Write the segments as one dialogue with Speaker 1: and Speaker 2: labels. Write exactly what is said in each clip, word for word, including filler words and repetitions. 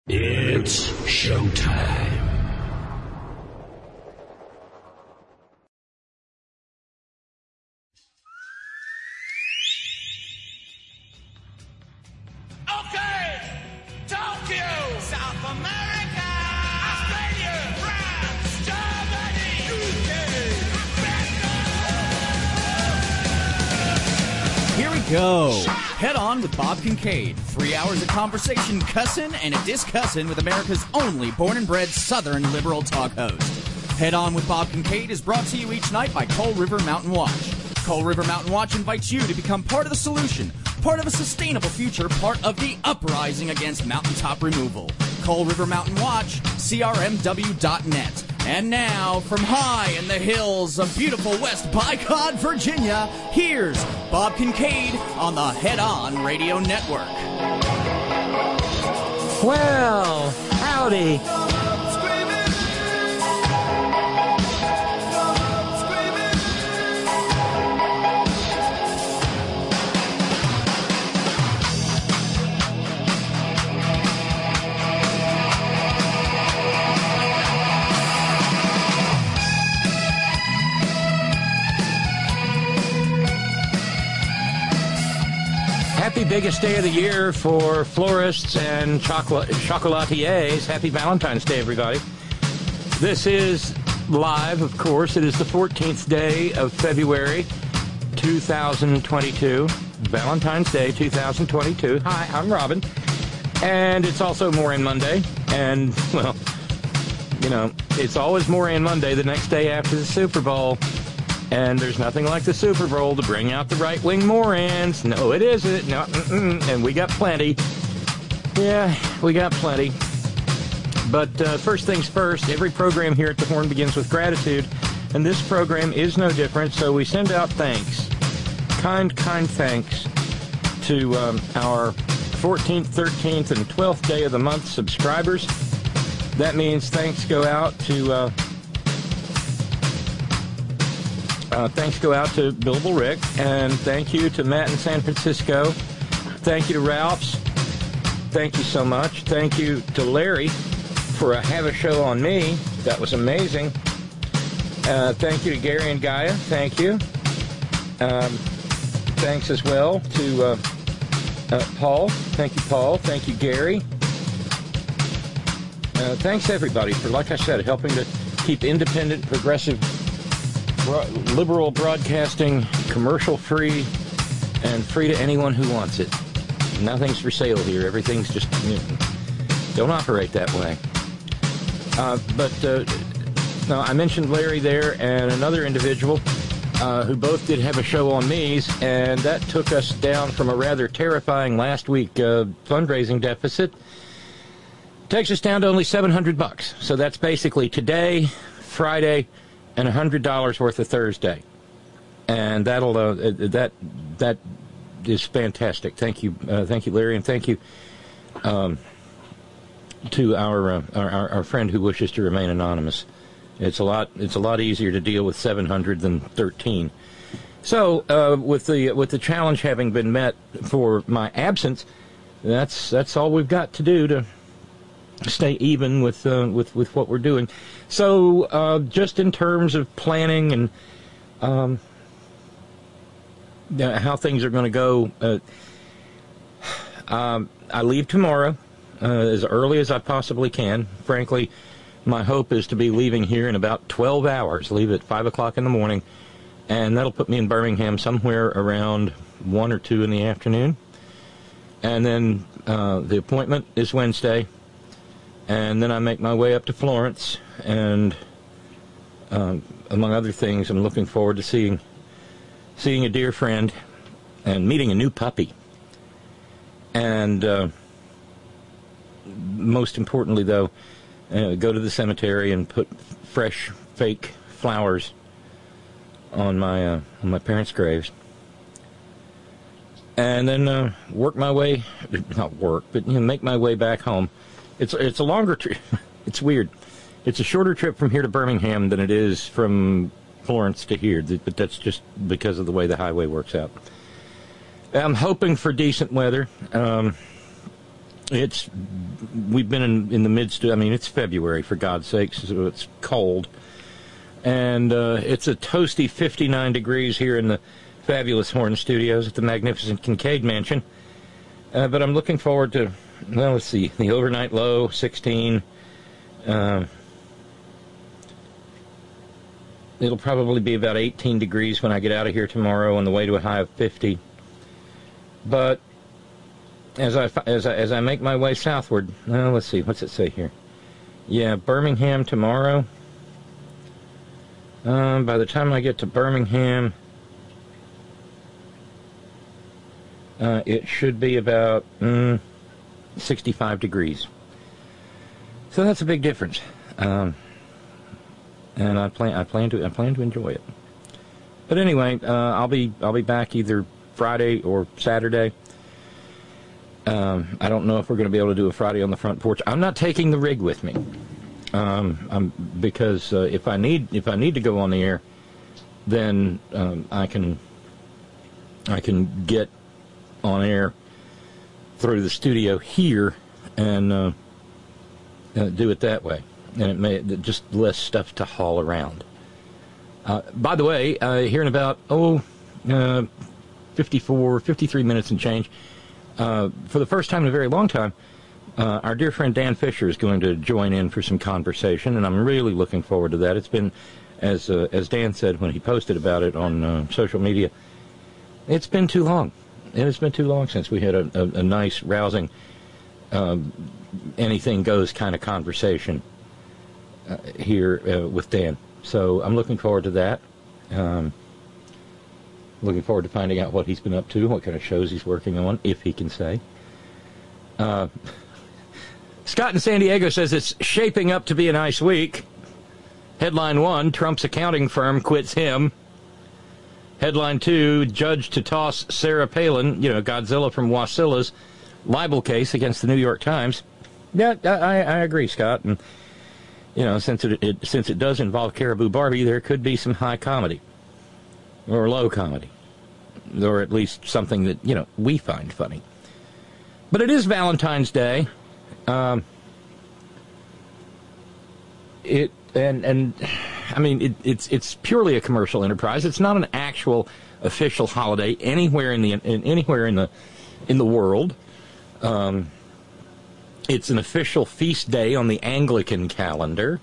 Speaker 1: It's showtime.
Speaker 2: Okay, Tokyo, South America, Australia, France, Germany, U K, America.
Speaker 3: Here we go. Head on with Bob Kincaid. Three hours of conversation, cussin' and a discussin' with America's only born and bred Southern liberal talk host. Head on with Bob Kincaid is brought to you each night by Coal River Mountain Watch. Coal River Mountain Watch invites you to become part of the solution, part of a sustainable future, part of the uprising against mountaintop removal. Coal River Mountain Watch, C R M W dot net. And now, from high in the hills of beautiful West Bicod, Virginia, here's Bob Kincaid on the Head On Radio Network.
Speaker 4: Well, howdy. Happy biggest day of the year for florists and chocolate chocolatiers. Happy Valentine's Day, everybody. This is live, of course. It is the fourteenth day of February, two thousand twenty-two. Valentine's Day, two thousand twenty-two. Hi, I'm Robin. And it's also Moran Monday. And, well, you know, it's always Moran Monday the next day after the Super Bowl. And there's nothing like the Super Bowl to bring out the right-wing Morans. No, it isn't. No, mm-mm. And we got plenty. Yeah, we got plenty. But uh, first things first, every program here at The Horn begins with gratitude, and this program is no different, so we send out thanks. Kind, kind thanks to um, our fourteenth, thirteenth, and twelfth day of the month subscribers. That means thanks go out to... Uh, Uh, thanks go out to Billable Rick, and thank you to Matt in San Francisco. Thank you to Ralph's. Thank you so much. Thank you to Larry for a Have a Show on Me. That was amazing. Uh, thank you to Gary and Gaia. Thank you. Um, thanks as well to uh, uh, Paul. Thank you, Paul. Thank you, Gary. Uh, thanks, everybody, for, like I said, helping to keep independent, progressive, liberal broadcasting commercial-free and free to anyone who wants it. Nothing's for sale here. Everything's just, you know, don't operate that way. Uh, but, uh, no, I mentioned Larry there and another individual uh, who both did Have a Show on Me's, and that took us down from a rather terrifying last week uh, fundraising deficit. Takes us down to only seven hundred bucks. So that's basically today, Friday, and one hundred dollars worth of Thursday. And that'll, uh, that, that is fantastic. Thank you, uh, thank you, Larry, and thank you um, to our, uh, our our friend who wishes to remain anonymous. It's a lot, it's a lot easier to deal with seven hundred than thirteen. So, uh, with the, with the challenge having been met for my absence, that's, that's all we've got to do to stay even with uh, with with what we're doing. So uh, just in terms of planning and um, how things are going to go, uh, um, I leave tomorrow uh, as early as I possibly can. Frankly, my hope is to be leaving here in about twelve hours. Leave at five o'clock in the morning, and that'll put me in Birmingham somewhere around one or two in the afternoon. And then uh, the appointment is Wednesday. And then I make my way up to Florence, and um, among other things, I'm looking forward to seeing seeing a dear friend and meeting a new puppy. And uh, most importantly, though, uh, go to the cemetery and put fresh, fake flowers on my uh, on my parents' graves. And then uh, work my way, not work, but you know, make my way back home. It's it's a longer trip. It's weird. It's a shorter trip from here to Birmingham than it is from Florence to here, but that's just because of the way the highway works out. I'm hoping for decent weather. Um, it's we've been in, in the midst of, I mean, it's February, for God's sakes, so it's cold. And uh, it's a toasty fifty-nine degrees here in the fabulous Horn Studios at the magnificent Kincaid Mansion. Uh, but I'm looking forward to, well, let's see, the overnight low, sixteen. Um, it'll probably be about eighteen degrees when I get out of here tomorrow on the way to a high of fifty. But as I, as I, as I make my way southward, well, let's see, what's it say here? Yeah, Birmingham tomorrow. Um, by the time I get to Birmingham, uh, it should be about mm, sixty-five degrees. So that's a big difference. Um, and I plan, I plan to, I plan to enjoy it. But anyway, uh, I'll be, I'll be back either Friday or Saturday. Um, I don't know if we're going to be able to do a Friday on the front porch. I'm not taking the rig with me, um, I'm, because uh, if I need if I need to go on the air, then um, I can I can get on air through the studio here and uh, uh, do it that way, and it may just less stuff to haul around. Uh, by the way, uh, here in about oh uh, fifty-four, fifty-three minutes and change. Uh, for the first time in a very long time, uh, our dear friend Dan Fisher is going to join in for some conversation, and I'm really looking forward to that. It's been, as uh, as Dan said when he posted about it on uh, social media, it's been too long. It has been too long since we had a, a, a nice, rousing, uh, anything-goes kind of conversation uh, here uh, with Dan. So I'm looking forward to that. Um, Looking forward to finding out what he's been up to, what kind of shows he's working on, if he can say. Uh, Scott in San Diego says it's shaping up to be a nice week. Headline one, Trump's accounting firm quits him. Headline two, judge to toss Sarah Palin, you know, Godzilla from Wasilla's libel case against the New York Times. Yeah, I, I agree, Scott. And, you know, since it, it since it does involve Caribou Barbie, there could be some high comedy. Or low comedy. Or at least something that, you know, we find funny. But it is Valentine's Day. Um, it and and I mean it, it's it's purely a commercial enterprise. It's not an actual official holiday anywhere in the in, anywhere in the in the world. Um, it's an official feast day on the Anglican calendar.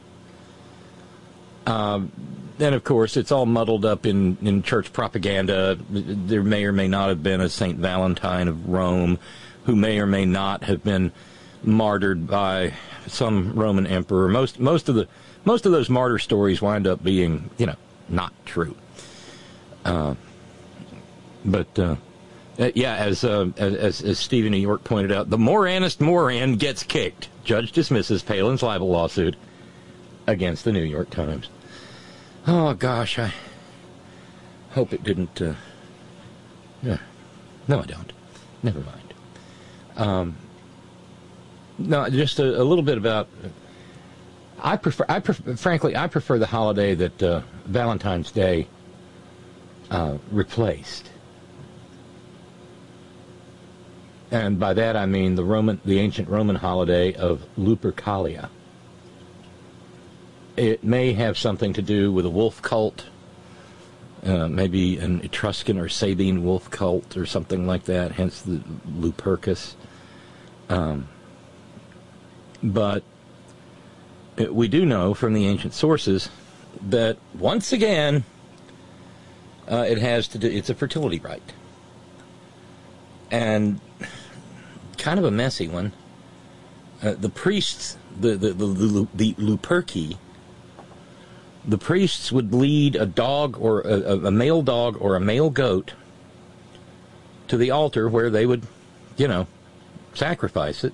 Speaker 4: Um, And, of course, it's all muddled up in, in church propaganda. There may or may not have been a Saint Valentine of Rome who may or may not have been martyred by some Roman emperor. Most most of the most of those martyr stories wind up being, you know, not true. Uh, but, uh, yeah, as, uh, as as Steve in New York pointed out, the Moranist Moran gets kicked. Judge dismisses Palin's libel lawsuit against the New York Times. Oh, gosh, I hope it didn't, uh, yeah. No, I don't. Never mind. Um, no, just a, a little bit about, I prefer, I prefer, frankly, I prefer the holiday that uh, Valentine's Day uh, replaced. And by that I mean the Roman, the ancient Roman holiday of Lupercalia. It may have something to do with a wolf cult, uh, maybe an Etruscan or Sabine wolf cult or something like that, hence the Lupercus. Um, but it, we do know from the ancient sources that, once again, uh, it has to do, it's a fertility rite. And kind of a messy one. Uh, the priests, the, the, the, the, the Luperci, the priests would lead a dog or a, a male dog or a male goat to the altar where they would, you know, sacrifice it.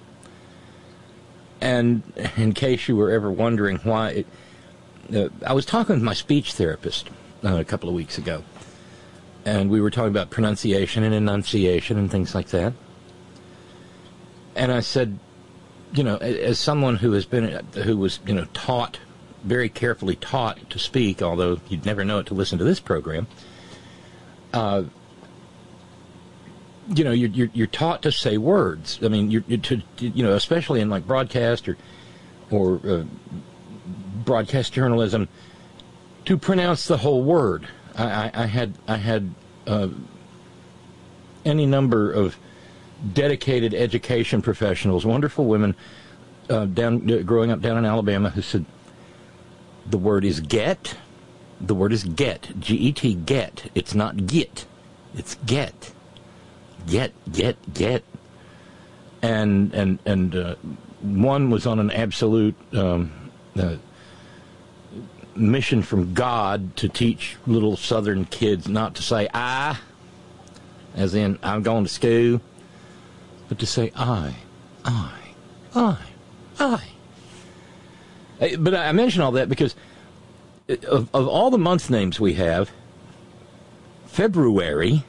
Speaker 4: And in case you were ever wondering why, it, uh, I was talking with my speech therapist uh, a couple of weeks ago, and we were talking about pronunciation and enunciation and things like that. And I said, you know, as someone who has been, who was, you know, taught, very carefully taught to speak, although you'd never know it to listen to this program, uh, you know, you're, you're you're taught to say words. I mean, you're, you're to, you know, especially in like broadcast or or uh, broadcast journalism, to pronounce the whole word. I, I, I had I had uh, any number of dedicated education professionals, wonderful women, uh, down uh, growing up down in Alabama, who said the word is get. The word is get. G E T, get. It's not get. It's get. Get, get, get. And and and uh, one was on an absolute um, uh, mission from God to teach little Southern kids not to say I, as in I'm going to school, but to say I, I, I, I. But I mention all that because of, of all the month names we have, February,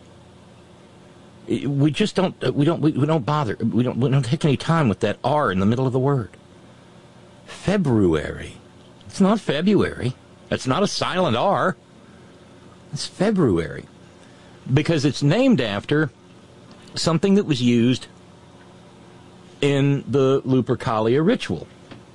Speaker 4: we just don't we don't we, we don't bother we don't we don't take any time with that R in the middle of the word. February. It's not February. It's not a silent R. It's February. Because it's named after something that was used in the Lupercalia ritual.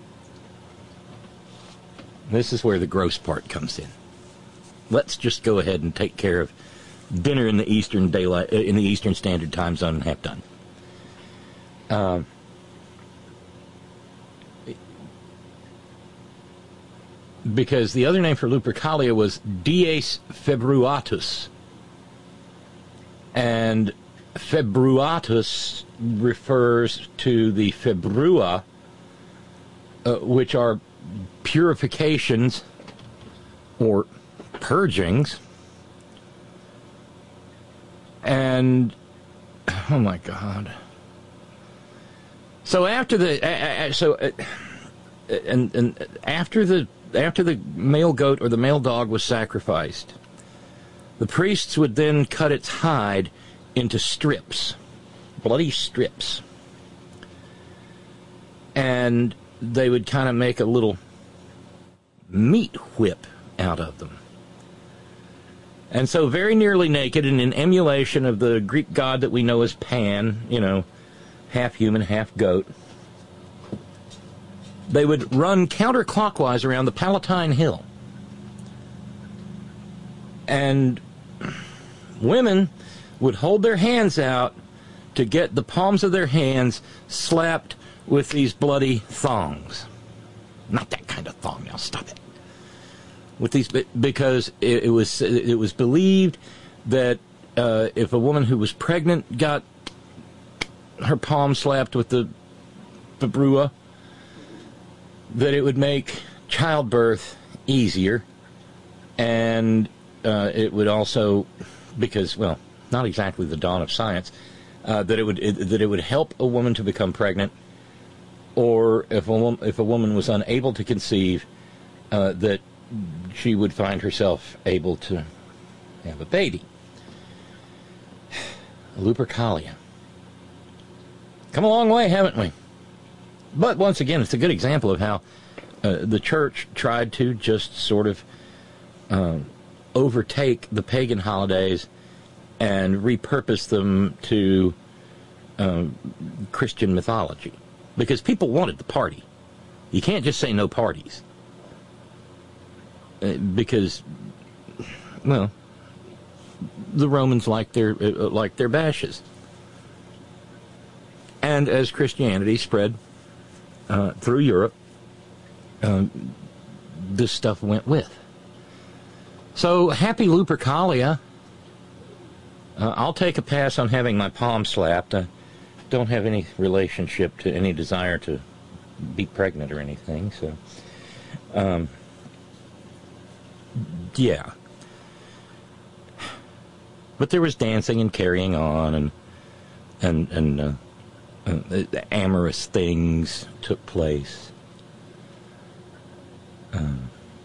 Speaker 4: This is where the gross part comes in. Let's just go ahead and take care of dinner in the Eastern daylight in the Eastern Standard Time Zone and have done. Uh, because the other name for Lupercalia was Dies Februatus, and Februatus refers to the Februa, uh, which are purifications or purgings. And oh my God! So after the uh, uh, so uh, and and after the after the male goat or the male dog was sacrificed, the priests would then cut its hide into strips, bloody strips, and they would kind of make a little meat whip out of them. And so very nearly naked and in emulation of the Greek god that we know as Pan, you know, half human, half goat, they would run counterclockwise around the Palatine Hill. And women would hold their hands out to get the palms of their hands slapped with these bloody thongs. Not that kind of thong, now stop it. With these, because it, it was it was believed that uh, if a woman who was pregnant got her palm slapped with the Februa, that it would make childbirth easier, and uh, it would also, because well, not exactly the dawn of science, uh, that it would it, that it would help a woman to become pregnant, or if a if a woman was unable to conceive, uh, that she would find herself able to have a baby. Lupercalia. Come a long way, haven't we? But once again, it's a good example of how uh, the church tried to just sort of uh, overtake the pagan holidays and repurpose them to uh, Christian mythology. Because people wanted the party. You can't just say no parties. Because, well, the Romans liked their uh, liked their bashes, and as Christianity spread uh, through Europe, uh, this stuff went with. So happy Lupercalia. Uh, I'll take a pass on having my palm slapped. I don't have any relationship to any desire to be pregnant or anything, so. Um, Yeah. But there was dancing and carrying on, and and and uh, uh, amorous things took place. Um,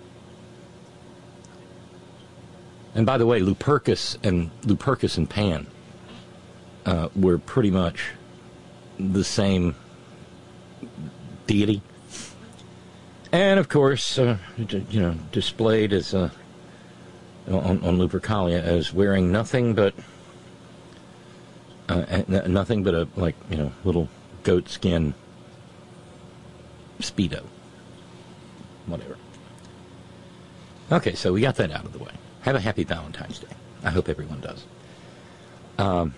Speaker 4: and by the way, Lupercus and Lupercus and Pan uh, were pretty much the same deity. And, of course, uh, you know, displayed as uh, on, on Lupercalia as wearing nothing but Uh, and nothing but a, like, you know, little goat skin Speedo. Whatever. Okay, so we got that out of the way. Have a happy Valentine's Day. I hope everyone does. Um,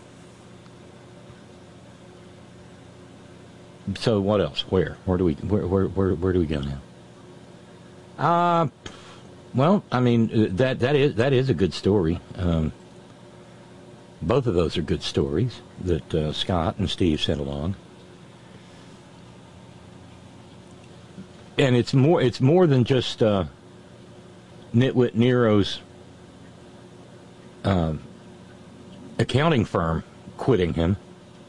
Speaker 4: so what else? Where? Where do we? Where? Where? Where, where do we go now? Uh, well, I mean that that is that is a good story. Um, both of those are good stories that uh, Scott and Steve sent along, and it's more it's more than just uh, Nitwit Nero's uh, accounting firm quitting him.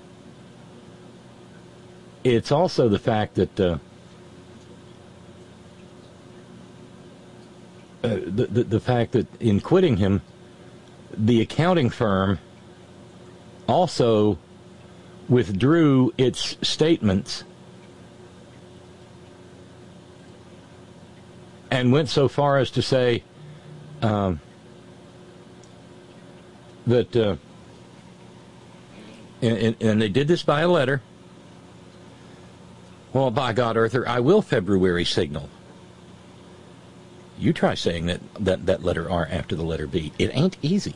Speaker 4: It's also the fact that uh, uh, the, the the fact that in quitting him, the accounting firm also withdrew its statements and went so far as to say um, that, uh, and, and they did this by a letter. Well, by God, Arthur, I will February signal. You try saying that, that, that letter R after the letter B. It ain't easy.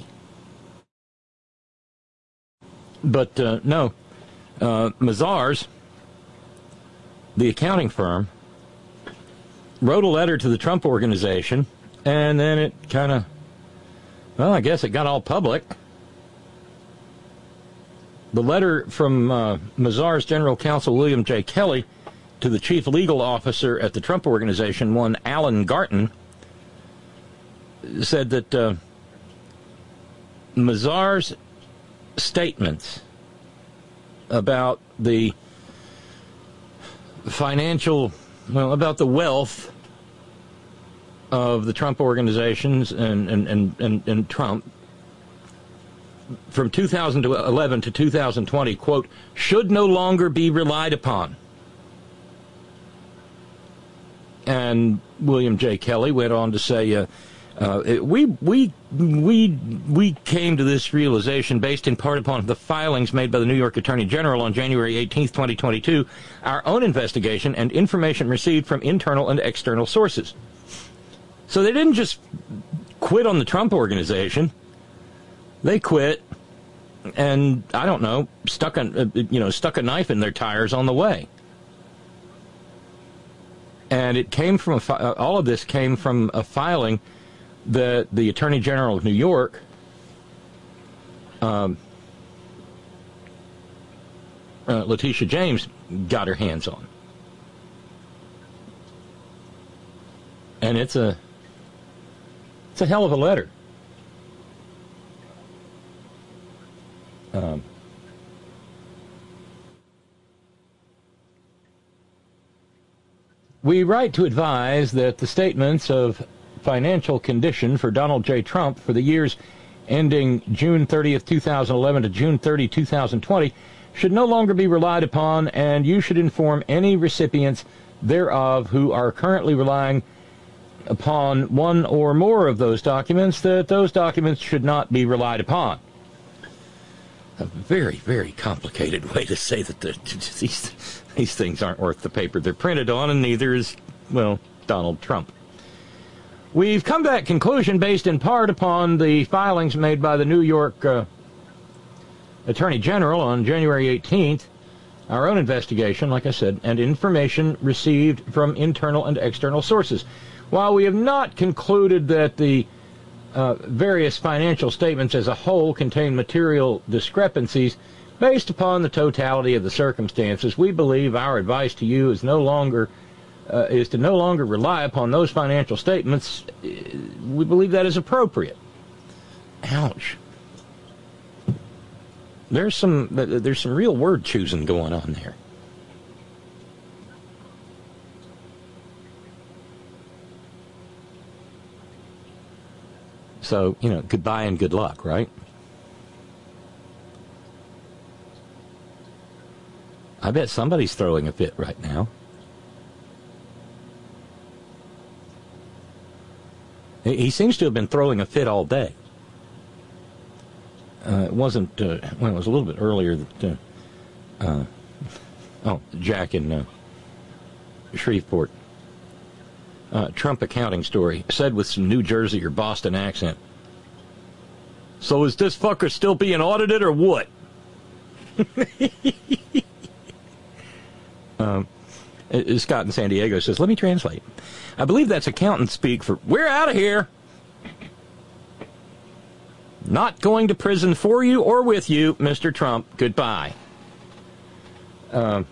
Speaker 4: But, uh, no, uh, Mazars, the accounting firm, wrote a letter to the Trump Organization, and then it kind of, well, I guess it got all public. The letter from uh, Mazars General Counsel William J. Kelly to the chief legal officer at the Trump Organization, one Alan Garton, said that uh, Mazars' statements about the financial, well, about the wealth of the Trump organizations and, and, and, and, and Trump from two thousand eleven to two thousand twenty, quote, should no longer be relied upon. And William J. Kelly went on to say, uh, uh, we we we we came to this realization based in part upon the filings made by the New York Attorney General on January eighteenth, twenty twenty-two, our own investigation and information received from internal and external sources. So they didn't just quit on the Trump Organization. They quit and, I don't know, stuck a, you know, stuck a knife in their tires on the way. And it came from, a fi- all of this came from a filing that the Attorney General of New York um, uh, Letitia James got her hands on. And it's a, it's a hell of a letter. Um, we write to advise that the statements of financial condition for Donald J. Trump for the years ending June thirtieth, two thousand eleven to June thirtieth, two thousand twenty should no longer be relied upon, and you should inform any recipients thereof who are currently relying upon one or more of those documents that those documents should not be relied upon. A very, very complicated way to say that the, these, these things aren't worth the paper they're printed on, and neither is, well, Donald Trump. We've come to that conclusion based in part upon the filings made by the New York uh, Attorney General on January eighteenth, our own investigation, like I said, and information received from internal and external sources. While we have not concluded that the Uh, various financial statements as a whole contain material discrepancies, based upon the totality of the circumstances, we believe our advice to you is no longer uh, is to no longer rely upon those financial statements. We believe that is appropriate. Ouch. There's some there's some real word choosing going on there. So, you know, goodbye and good luck, right? I bet somebody's throwing a fit right now. He seems to have been throwing a fit all day. Uh, it wasn't, uh, well, it was a little bit earlier that, uh, uh, oh, Jack in uh, Shreveport. Uh, Trump accounting story, said with some New Jersey or Boston accent. So is this fucker still being audited or what? um, Scott in San Diego says, let me translate. I believe that's accountant speak for, we're out of here. Not going to prison for you or with you, Mister Trump. Goodbye. Um,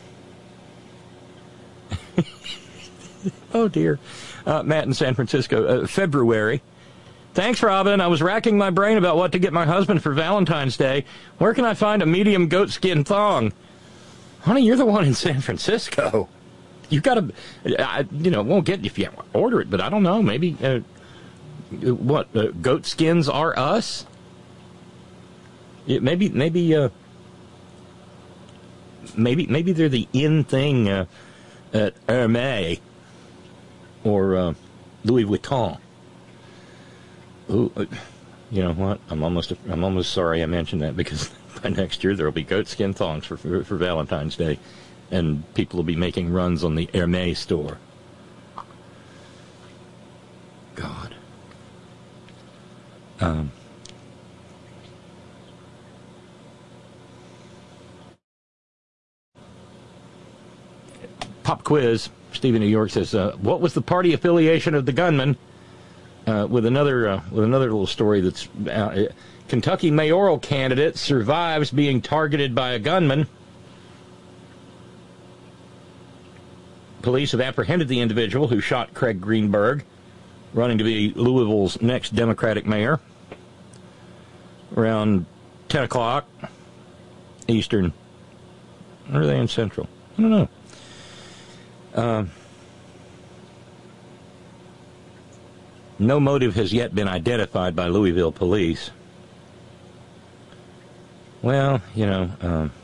Speaker 4: oh, dear. Uh, Matt in San Francisco, uh, February. Thanks, Robin. I was racking my brain about what to get my husband for Valentine's Day. Where can I find a medium goatskin thong? Honey, you're the one in San Francisco. You got to, I, you know, won't get if you order it, but I don't know. Maybe, uh, what, uh, goat skins are us? Yeah, maybe, maybe, uh, maybe, maybe they're the in thing uh, at Hermes or uh, Louis Vuitton. Ooh, uh, you know what? I'm almost, I'm almost sorry I mentioned that because by next year there will be goatskin thongs for, for for Valentine's Day, and people will be making runs on the Hermes store. God. Um. Pop quiz. Steve in New York says, uh, "What was the party affiliation of the gunman?" Uh, with another uh, with another little story that's uh, Kentucky mayoral candidate survives being targeted by a gunman. Police have apprehended the individual who shot Craig Greenberg, running to be Louisville's next Democratic mayor, around ten o'clock Eastern. Or are they in Central? I don't know. Uh, no motive has yet been identified by Louisville police. Well, you know, um,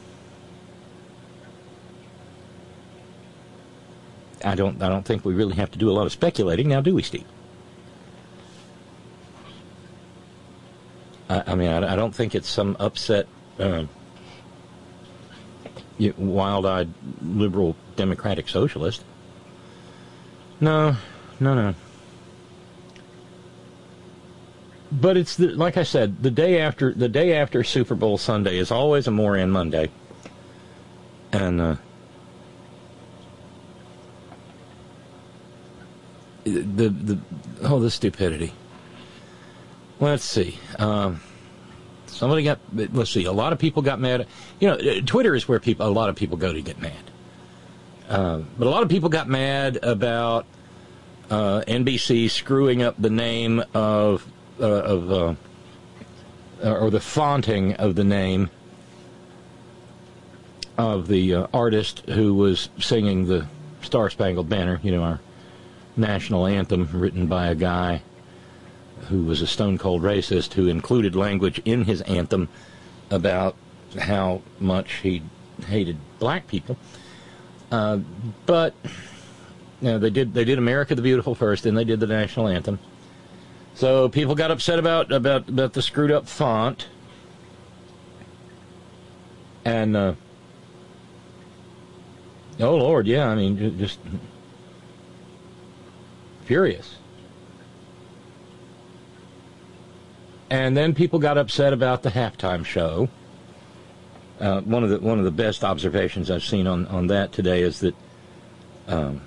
Speaker 4: I don't. I don't think we really have to do a lot of speculating now, do we, Steve? I, I mean, I, I don't think it's some upset, uh, wild-eyed liberal democratic socialist. No, no, no. But it's the, like I said, the day after the day after Super Bowl Sunday is always a Moran Monday, and uh, the the oh the stupidity. Let's see. Um, somebody got. Let's see. A lot of people got mad. You know, Twitter is where people a lot of people go to get mad. Uh, but a lot of people got mad about uh, N B C screwing up the name of. Uh, of uh, or the fonting of the name of the uh, artist who was singing the Star Spangled Banner, you know, our national anthem, written by a guy who was a stone cold racist who included language in his anthem about how much he hated black people. Uh, but you know, they did they did America the Beautiful first, then they did the national anthem. So people got upset about about, about the screwed up font, and uh, oh Lord, yeah, I mean, just furious. And then people got upset about the halftime show. Uh, one of the one of the best observations I've seen on, on that today is that um,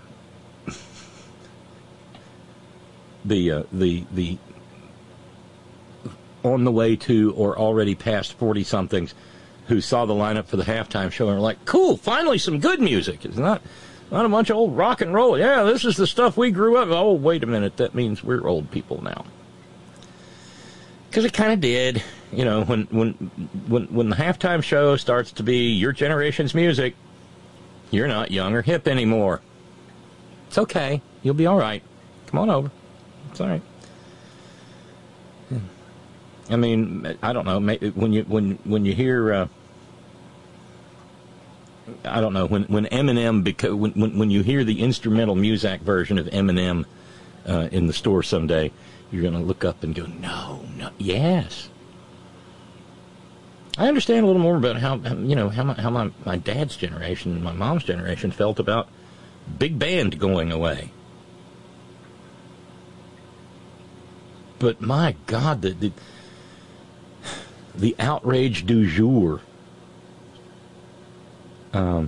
Speaker 4: the uh, the the on the way to or already past forty somethings who saw the lineup for the halftime show and were like, "Cool, finally some good music. It's not not a bunch of old rock and roll. Yeah, this is the stuff we grew up." Oh, wait a minute, that means we're old people now. Because it kind of did, you know, when when when when the halftime show starts to be your generation's music, you're not young or hip anymore. It's okay. You'll be all right. Come on over. It's all right. I mean, I don't know. When you when when you hear, uh, I don't know when when Eminem because when when when you hear the instrumental Muzak version of Eminem uh, in the store someday, you're going to look up and go, no, no, yes, I understand a little more about how, you know, how my, how my, my dad's generation and my mom's generation felt about big band going away. But my God, the, the, the outrage du jour. Um,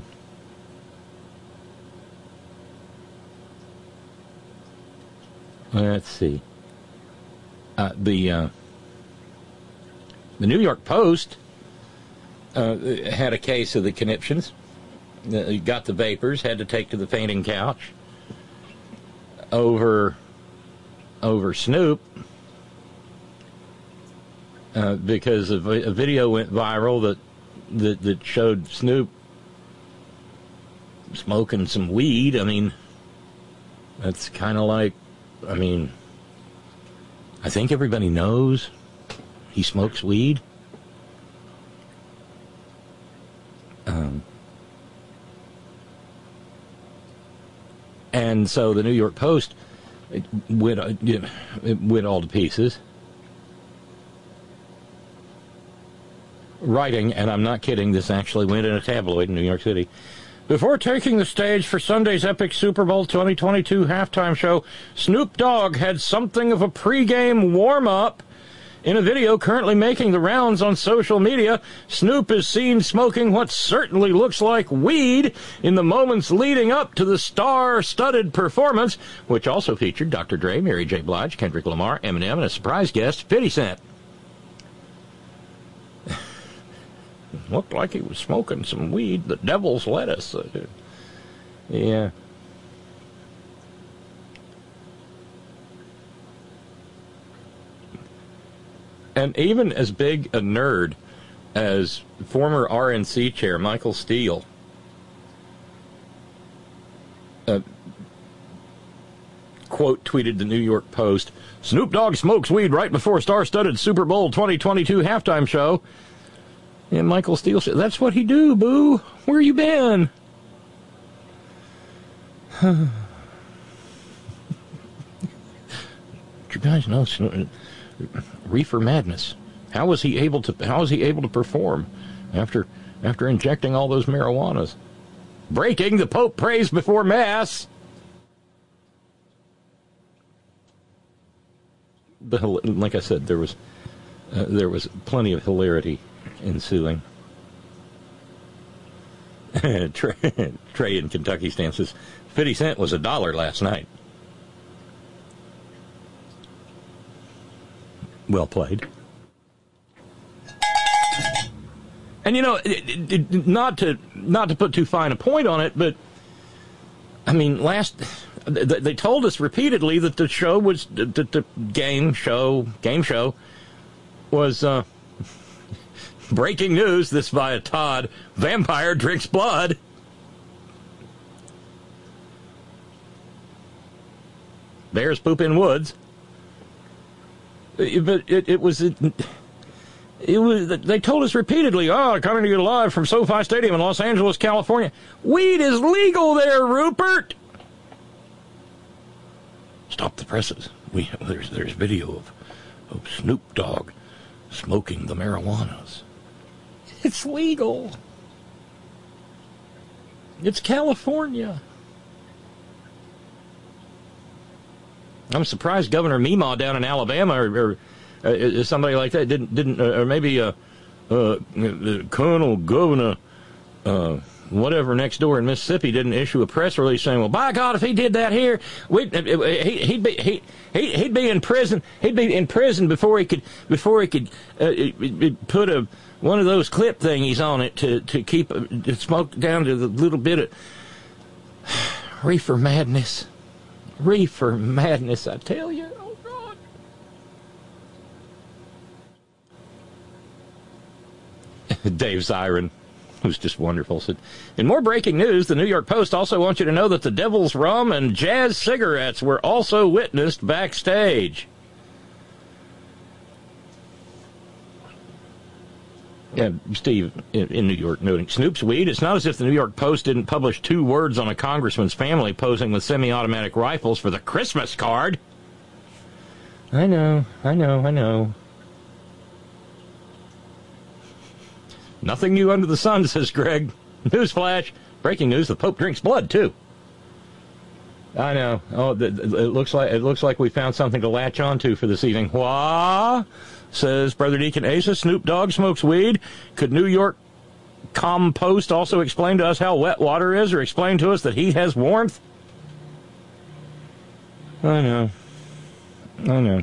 Speaker 4: let's see. Uh, the uh, the New York Post uh, had a case of the conniptions. Uh, got the vapors, had to take to the fainting couch over over Snoop uh, because a, a video went viral that, that that showed Snoop smoking some weed. I mean, that's kind of like, I mean, I think everybody knows he smokes weed. Um, and so the New York Post it went, it went all to pieces. Writing, and I'm not kidding, this actually went in a tabloid in New York City. Before taking the stage for Sunday's epic Super Bowl twenty twenty-two halftime show, Snoop Dogg had something of a pregame warm-up. In a video currently making the rounds on social media, Snoop is seen smoking what certainly looks like weed in the moments leading up to the star-studded performance, which also featured Doctor Dre, Mary J. Blige, Kendrick Lamar, Eminem, and a surprise guest, fifty Cent. Looked like he was smoking some weed, the devil's lettuce. Uh, yeah. And even as big a nerd as former R N C chair Michael Steele, uh, quote tweeted the New York Post, Snoop Dogg smokes weed right before star-studded Super Bowl twenty twenty-two halftime show. And Michael Steele said, that's what he do, boo. Where you been? You guys know reefer madness. How was he able to how was he able to perform after after injecting all those marijuanas? Breaking, the Pope prays before Mass. But like I said, there was uh, there was plenty of hilarity ensuing. Trey, Trey in Kentucky Stan says fifty cent was a dollar last night. Well played. And you know, it, it, it, not to not to put too fine a point on it, but I mean, last they told us repeatedly that the show was that the game show game show was uh, breaking news. This via Todd: vampire drinks blood. Bears poop in woods. But it, it was it, it was they told us repeatedly, oh, coming to you live from SoFi Stadium in Los Angeles, California. Weed is legal there, Rupert. Stop the presses. We there's there's video of, of Snoop Dogg smoking the marijuanas. It's legal. It's California. I'm surprised Governor Meemaw down in Alabama or, or uh, somebody like that didn't didn't uh, or maybe uh, uh, Colonel Governor uh, whatever next door in Mississippi didn't issue a press release saying, well, by God, if he did that here, we he, he'd be he, he he'd be in prison. He'd be in prison before he could before he could uh, put a one of those clip thingies on it to to keep uh, to smoke down to the little bit of reefer madness. Reefer madness, I tell you. Oh, God. Dave Siren, who's just wonderful, said, in more breaking news, the New York Post also wants you to know that the Devil's Rum and Jazz cigarettes were also witnessed backstage. Yeah, Steve in, in New York noting, Snoop's weed, it's not as if the New York Post didn't publish two words on a congressman's family posing with semi-automatic rifles for the Christmas card. I know, I know, I know. Nothing new under the sun, says Greg. Newsflash. Breaking news, the Pope drinks blood, too. I know. Oh, it looks like it looks like we found something to latch onto for this evening. Wah, says Brother Deacon Asa. Snoop Dogg smokes weed. Could New York Compost also explain to us how wet water is, or explain to us that heat has warmth? I know. I know.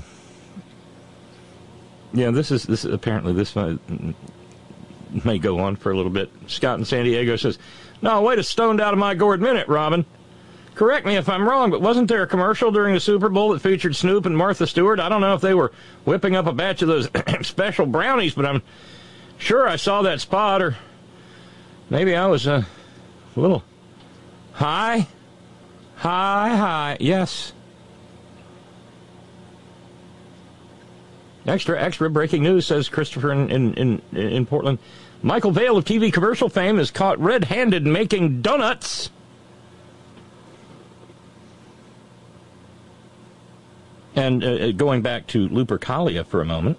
Speaker 4: Yeah, this is this apparently this may, may go on for a little bit. Scott in San Diego says, "No, wait a stoned out of my gourd minute, Robin. Correct me if I'm wrong, but wasn't there a commercial during the Super Bowl that featured Snoop and Martha Stewart? I don't know if they were whipping up a batch of those special brownies, but I'm sure I saw that spot, or maybe I was uh, a little high, high, high. Yes." Extra, extra breaking news, says Christopher in, in, in, in Portland. Michael Vale of T V commercial fame is caught red-handed making donuts. And uh, going back to Lupercalia for a moment,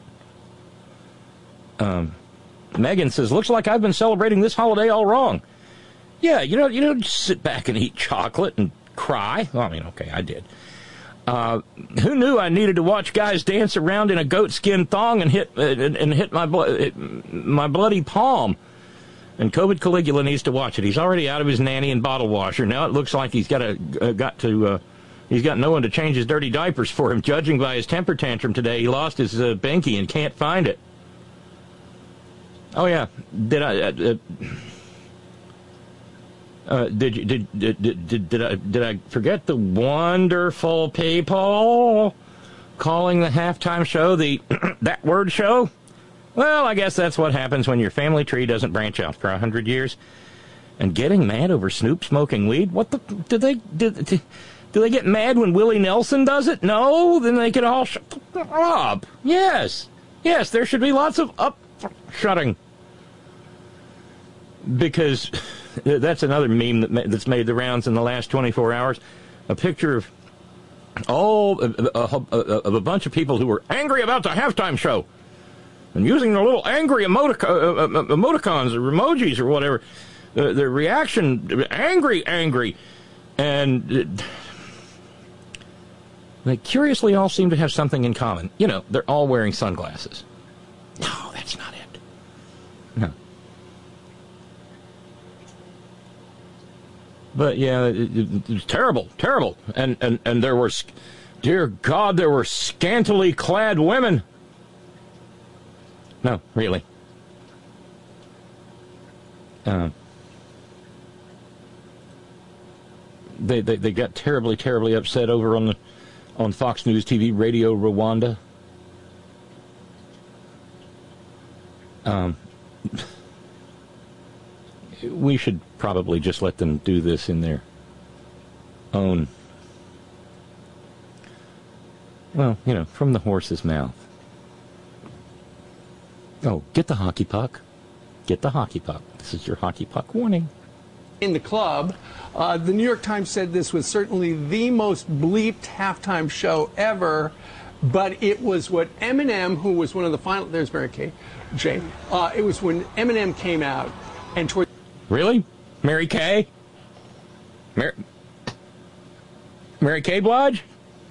Speaker 4: um, Megan says, looks like I've been celebrating this holiday all wrong. Yeah, you know, you don't just sit back and eat chocolate and cry. Well, I mean, okay, I did. Uh, who knew I needed to watch guys dance around in a goatskin thong and hit uh, and, and hit my blo- my bloody palm? And COVID Caligula needs to watch it. He's already out of his nanny and bottle washer. Now it looks like he's got a uh, got to uh, he's got no one to change his dirty diapers for him. Judging by his temper tantrum today, he lost his uh, binky and can't find it. Oh yeah, did I? Uh, uh, Uh, did, you, did, did did did I did I forget the wonderful people calling the halftime show the that word show? Well, I guess that's what happens when your family tree doesn't branch out for a hundred years. And getting mad over Snoop smoking weed? What the? Did they did, did do they get mad when Willie Nelson does it? No, then they can all shut up. Yes, yes, there should be lots of up shutting. Because that's another meme that that's made the rounds in the last twenty-four hours. A picture of all of, of, of a bunch of people who were angry about the halftime show and using their little angry emotic- uh, emoticons or emojis or whatever. Uh, their reaction, angry, angry. And they curiously all seem to have something in common. You know, they're all wearing sunglasses. No, that's not it. No. But, yeah, it, it, it was terrible, terrible. And, and, and there were, dear God, there were scantily clad women. No, really. Um, they, they they got terribly, terribly upset over on the on Fox News T V, Radio Rwanda. Um... We should probably just let them do this in their own, well, you know, from the horse's mouth. Oh, get the hockey puck. Get the hockey puck. This is your hockey puck warning.
Speaker 5: In the club, uh, the New York Times said this was certainly the most bleeped halftime show ever, but it was what Eminem, who was one of the final, there's Mary Kay, Jay, uh, it was when Eminem came out and toward
Speaker 4: Really? Mary Kay? Mary, Mary Kay Blige?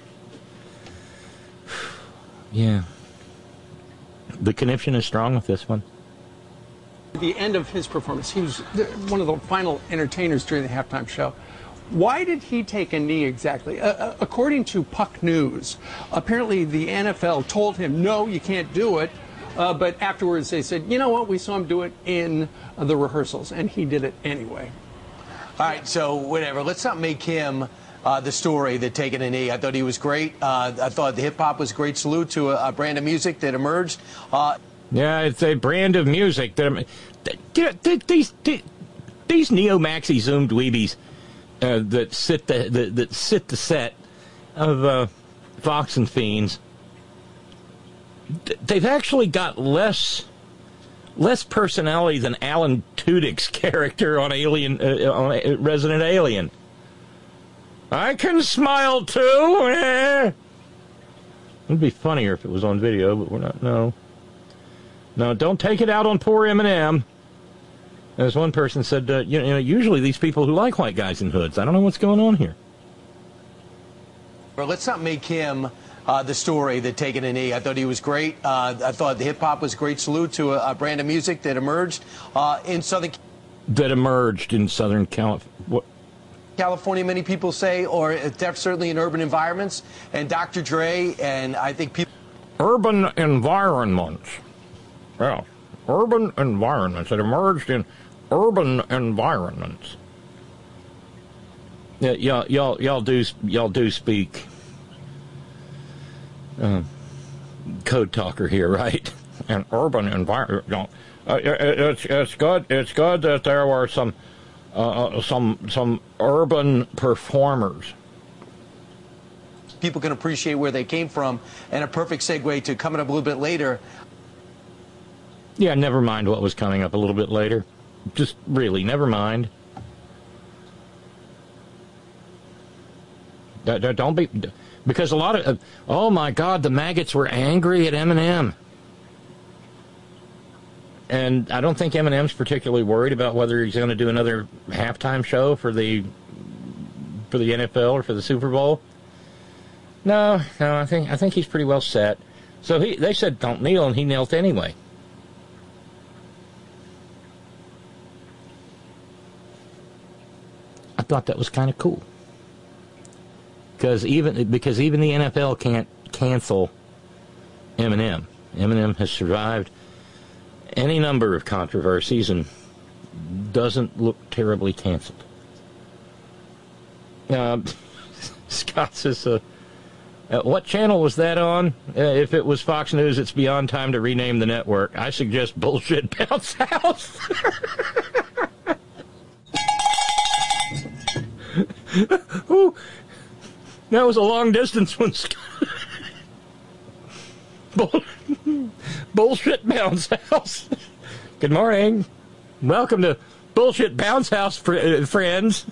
Speaker 4: Yeah. The conniption is strong with this one.
Speaker 5: the end of his performance, he was one of the final entertainers during the halftime show. Why did he take a knee exactly? Uh, according to Puck News, apparently the N F L told him, no, you can't do it. Uh, but afterwards they said, you know what, we saw him do it in uh, the rehearsals, and he did it anyway.
Speaker 6: All right, so whatever. Let's not make him uh, the story that taking a knee. I thought he was great. Uh, I thought the hip-hop was a great salute to a, a brand of music that emerged. Uh,
Speaker 4: yeah, it's a brand of music. that These, these, these neo-maxi zoomed weebies uh, that sit the, the that sit the set of uh, Fox and Fiends, they've actually got less less personality than Alan Tudyk's character on Alien, uh, on Resident Alien. I can smile too. Eh. It'd be funnier if it was on video, but we're not. No, no, don't take it out on poor Eminem. As one person said, uh, you know, usually these people who like white guys in hoods. I don't know what's going on here.
Speaker 6: Well, let's not make him uh, the story that taking a knee. I thought he was great. Uh, I thought the hip hop was a great salute to a, a brand of music that emerged uh, in Southern
Speaker 4: that emerged in Southern California.
Speaker 6: California, many people say, or uh, certainly in urban environments. And Doctor Dre, and I think people.
Speaker 4: Urban environments. Yeah, urban environments. It emerged in urban environments. Yeah, y'all, y'all, y'all do, y'all do speak uh, code talker here, right? An urban environment. Uh, it's it's good. It's good that there were some uh, some some urban performers.
Speaker 6: People can appreciate where they came from, and a perfect segue to coming up a little bit later.
Speaker 4: Yeah, never mind what was coming up a little bit later. Just really, never mind. Don't be, because a lot of, oh my God, the maggots were angry at Eminem. And I don't think Eminem's particularly worried about whether he's going to do another halftime show for the for the N F L or for the Super Bowl. No, no, I think I think he's pretty well set. So he, they said don't kneel, and he knelt anyway. I thought that was kind of cool. Because even because even the N F L can't cancel Eminem. Eminem has survived any number of controversies and doesn't look terribly canceled. Uh, Scott says, uh, uh, what channel was that on? Uh, if it was Fox News, it's beyond time to rename the network. I suggest Bullshit Bounce House. Ooh. That was a long distance one. Bull- Bullshit Bounce House. Good morning. Welcome to Bullshit Bounce House, fr- uh, friends.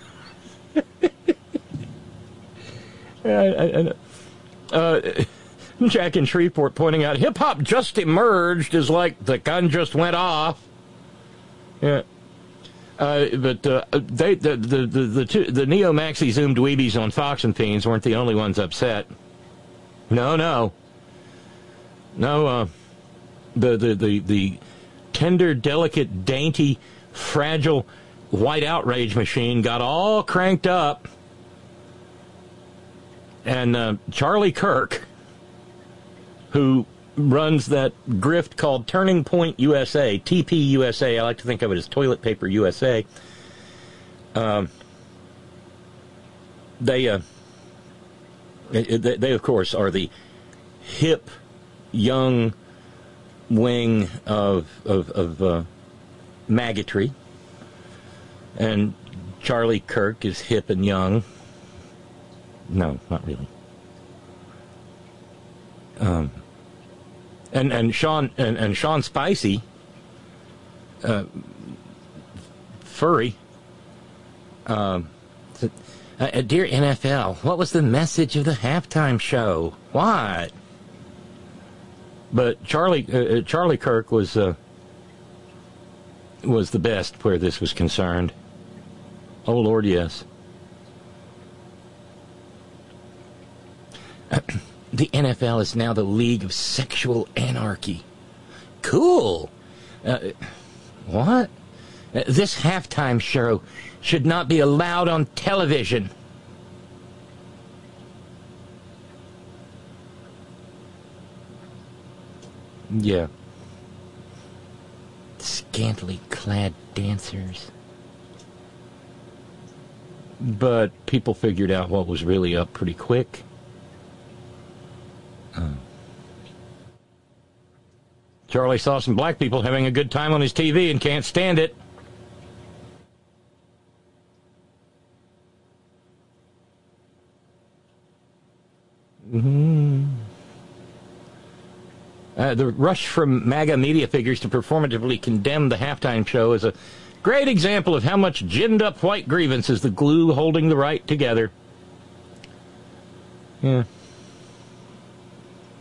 Speaker 4: uh, uh, Jack in Shreveport pointing out, hip-hop just emerged is like the gun just went off. Yeah. Uh, but uh, they, the the the the, two, the Neo Maxi Zoom dweebies on Fox and Fiends weren't the only ones upset. No, no, no. Uh, the, the the the tender, delicate, dainty, fragile white outrage machine got all cranked up, and uh, Charlie Kirk, who runs that grift called Turning Point U S A, T P U S A. I like to think of it as Toilet Paper U S A. Um, they, uh, they, they, of course, are the hip, young wing of of, of uh, maggotry. And Charlie Kirk is hip and young. No, not really. Um. And and Sean and, and Sean Spicy, uh, furry. Uh, uh, dear N F L, what was the message of the halftime show? What? But Charlie uh, Charlie Kirk was uh, was the best where this was concerned. Oh Lord, yes. The N F L is now the League of Sexual Anarchy. Cool. Uh, what? Uh, this halftime show should not be allowed on television. Yeah. Scantily clad dancers. But people figured out what was really up pretty quick. Uh, Charlie saw some black people having a good time on his T V and can't stand it. Mm-hmm. Uh, the rush from MAGA media figures to performatively condemn the halftime show is a great example of how much ginned-up white grievance is the glue holding the right together. Yeah.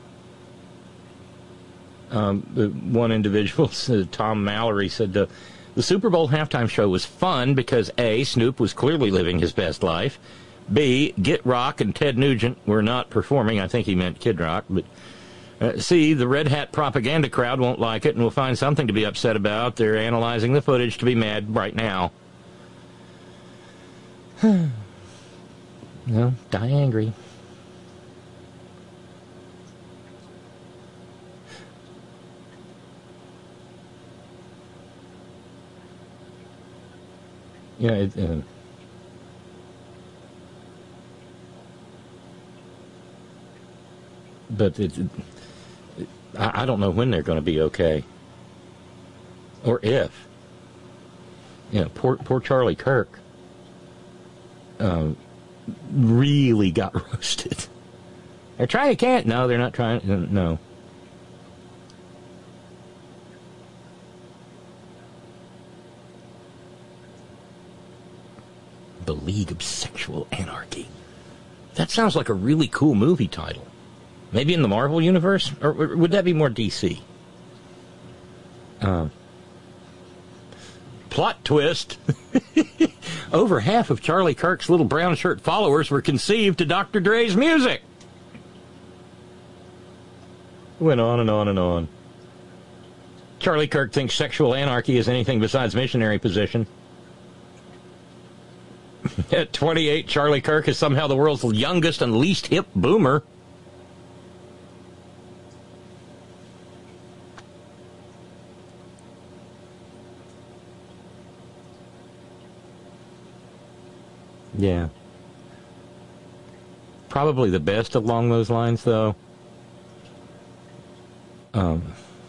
Speaker 4: Um, the one individual, uh, Tom Mallory, said uh, The Super Bowl halftime show was fun because A, Snoop was clearly living his best life. B, Get Rock and Ted Nugent were not performing. I think he meant Kid Rock. But uh, C, the Red Hat propaganda crowd won't like it and will find something to be upset about. They're analyzing the footage to be mad right now. No, die angry. Yeah, it, uh, but it, it, I, I don't know when they're going to be okay, or if. You know, poor poor Charlie Kirk um, really got roasted. They're trying to can't. No, they're not trying. No. The League of Sexual Anarchy. That sounds like a really cool movie title. Maybe in the Marvel universe? Or would that be more D C? Um, plot twist. Over half of Charlie Kirk's little brown shirt followers were conceived to Doctor Dre's music. Went on and on and on. Charlie Kirk thinks sexual anarchy is anything besides missionary position. At twenty-eight, Charlie Kirk is somehow the world's youngest and least hip boomer. Yeah. Probably the best along those lines, though. Um...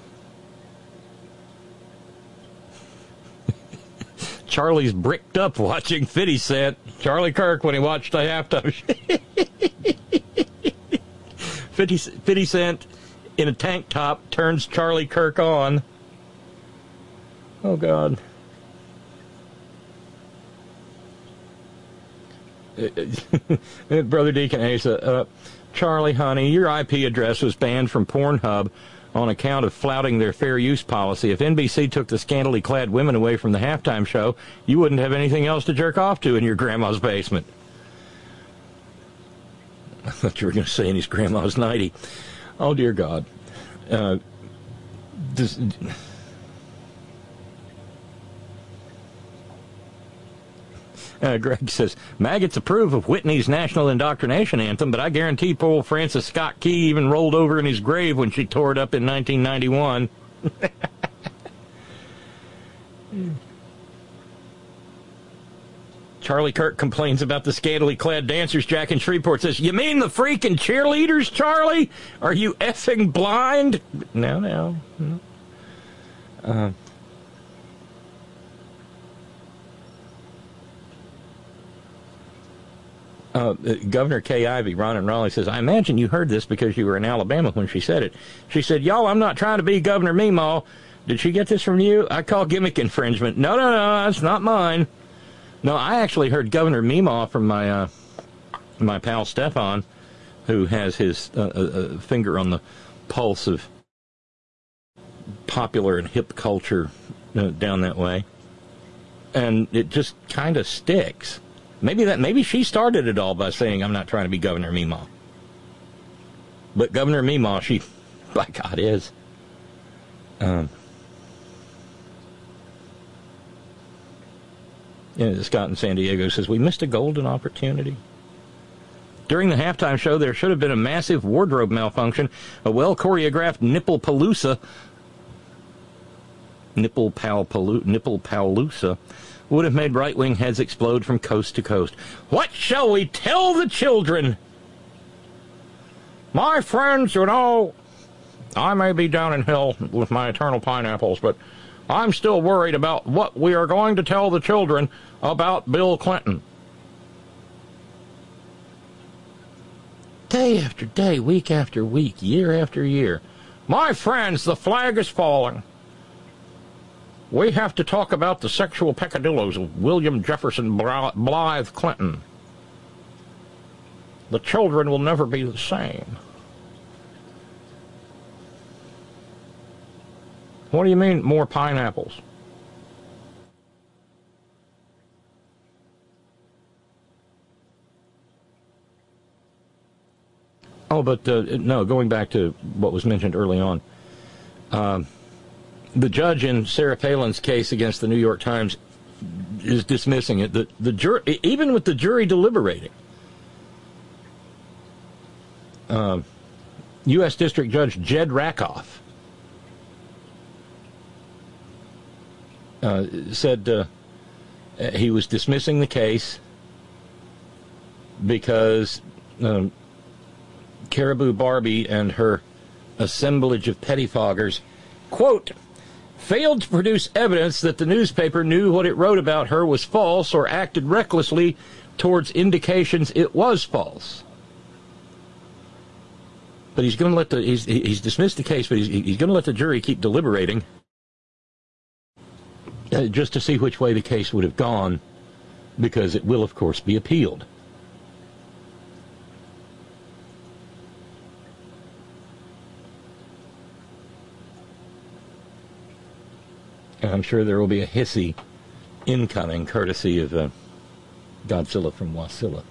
Speaker 4: Charlie's bricked up watching fifty Cent. Charlie Kirk when he watched the halftime show. fifty Cent in a tank top turns Charlie Kirk on. Oh, God. Brother Deacon Asa, uh, Charlie, honey, your I P address was banned from Pornhub on account of flouting their fair use policy. If N B C took the scantily clad women away from the halftime show, you wouldn't have anything else to jerk off to in your grandma's basement. I thought you were going to say in his grandma's nightie. Oh, dear God. Uh, this... Uh, Greg says, maggots approve of Whitney's national indoctrination anthem, but I guarantee poor old Francis Scott Key even rolled over in his grave when she tore it up in nineteen ninety-one. Charlie Kirk complains about the scantily clad dancers. Jack in Shreveport says, you mean the freaking cheerleaders, Charlie? Are you effing blind? No, no. no. Uh, Uh, Governor Kay Ivey, Ron and Raleigh, says, I imagine you heard this because you were in Alabama when she said it. She said, y'all, I'm not trying to be Governor Meemaw. Did she get this from you? I call gimmick infringement. No, no, no, that's not mine. No, I actually heard Governor Meemaw from my uh, my pal Stefan, who has his uh, uh, finger on the pulse of popular and hip culture uh, down that way. And it just kind of sticks. Maybe that. Maybe she started it all by saying, I'm not trying to be Governor Meemaw. But Governor Meemaw, she, by God, is. Um, yeah, Scott in San Diego says, we missed a golden opportunity. During the halftime show, there should have been a massive wardrobe malfunction, a well-choreographed nipple palooza, nipple pal paloo, nipple palooza, would have made right-wing heads explode from coast to coast. What shall we tell the children? My friends, you know, I may be down in hell with my eternal pineapples, but I'm still worried about what we are going to tell the children about Bill Clinton. Day after day, week after week, year after year. My friends, the flag is falling. We have to talk about the sexual peccadillos of William Jefferson Blythe Clinton. The children will never be the same. What do you mean, more pineapples? Oh, but uh, no, going back to what was mentioned early on, uh, the judge in Sarah Palin's case against the New York Times is dismissing it. The, the jur- even with the jury deliberating, uh, U S District Judge Jed Rakoff uh, said uh, he was dismissing the case because um, Caribou Barbie and her assemblage of pettifoggers, quote, failed to produce evidence that the newspaper knew what it wrote about her was false or acted recklessly towards indications it was false. But he's going to let the he's he's dismissed the case, but he's he's going to let the jury keep deliberating uh, just to see which way the case would have gone, because it will, of course, be appealed. And I'm sure there will be a hissy incoming, courtesy of uh, Godzilla from Wasilla.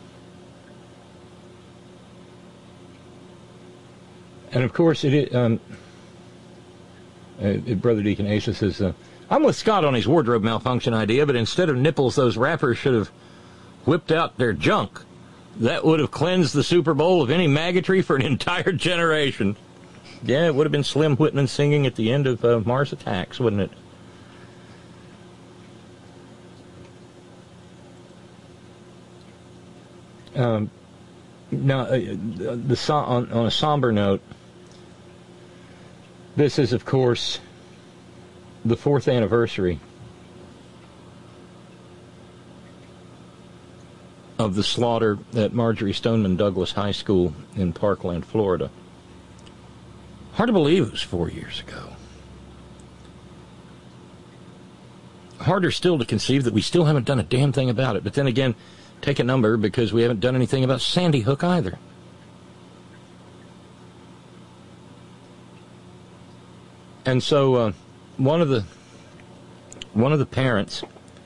Speaker 4: And of course, it, um, uh, Brother Deacon Asa says, uh, I'm with Scott on his wardrobe malfunction idea, but instead of nipples, those rappers should have whipped out their junk. That would have cleansed the Super Bowl of any maggotry for an entire generation. Yeah, it would have been Slim Whitman singing at the end of uh, Mars Attacks, wouldn't it? Um, now, uh, the so- on, on a somber note, this is, of course, the fourth anniversary of the slaughter at Marjorie Stoneman Douglas High School in Parkland, Florida. Hard to believe it was four years ago. Harder still to conceive that we still haven't done a damn thing about it. But then again, take a number, because we haven't done anything about Sandy Hook either. And so uh, one of the one of the parents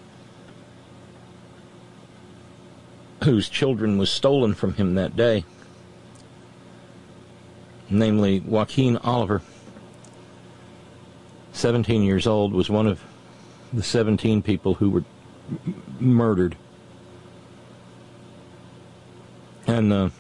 Speaker 4: whose children was stolen from him that day, namely Joaquin Oliver, seventeen years old, was one of the seventeen people who were m- murdered. And uh,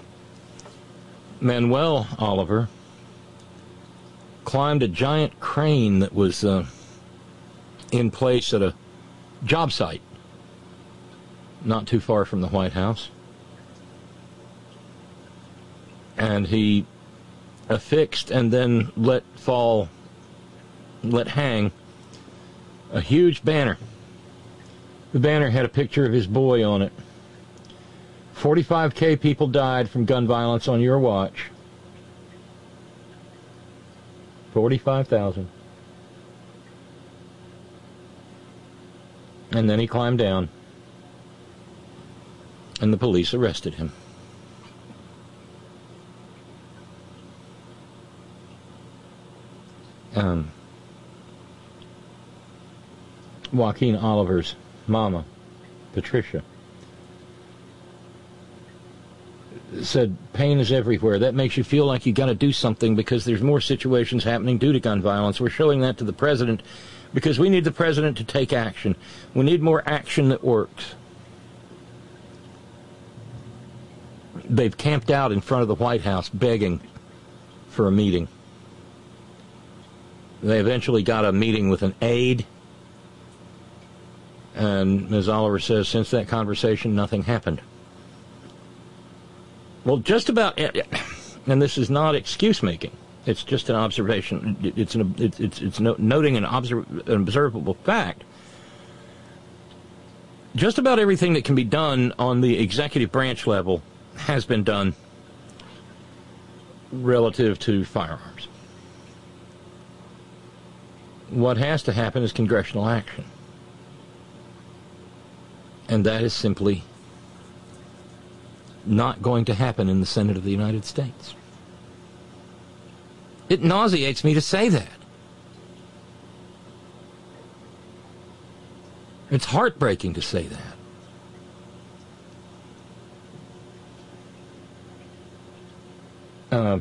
Speaker 4: Manuel Oliver climbed a giant crane that was uh, in place at a job site not too far from the White House. And he affixed and then let fall, let hang a huge banner. The banner had a picture of his boy on it. forty-five K people died from gun violence on your watch. forty-five thousand. And then he climbed down, and the police arrested him. Um, Joaquin Oliver's mama, Patricia, said pain is everywhere. That makes you feel like you got to do something because there's more situations happening due to gun violence. We're showing that to the president because we need the president to take action. We need more action that works. They've camped out in front of the White House begging for a meeting. They eventually got a meeting with an aide, and Miz Oliver says since that conversation nothing happened. Well, just about, and this is not excuse making. It's just an observation. It's an, it's it's, it's noting an, observ, an observable fact. Just about everything that can be done on the executive branch level has been done relative to firearms. What has to happen is congressional action, and that is simply not going to happen in the Senate of the United States. It nauseates me to say that. It's heartbreaking to say that. uh,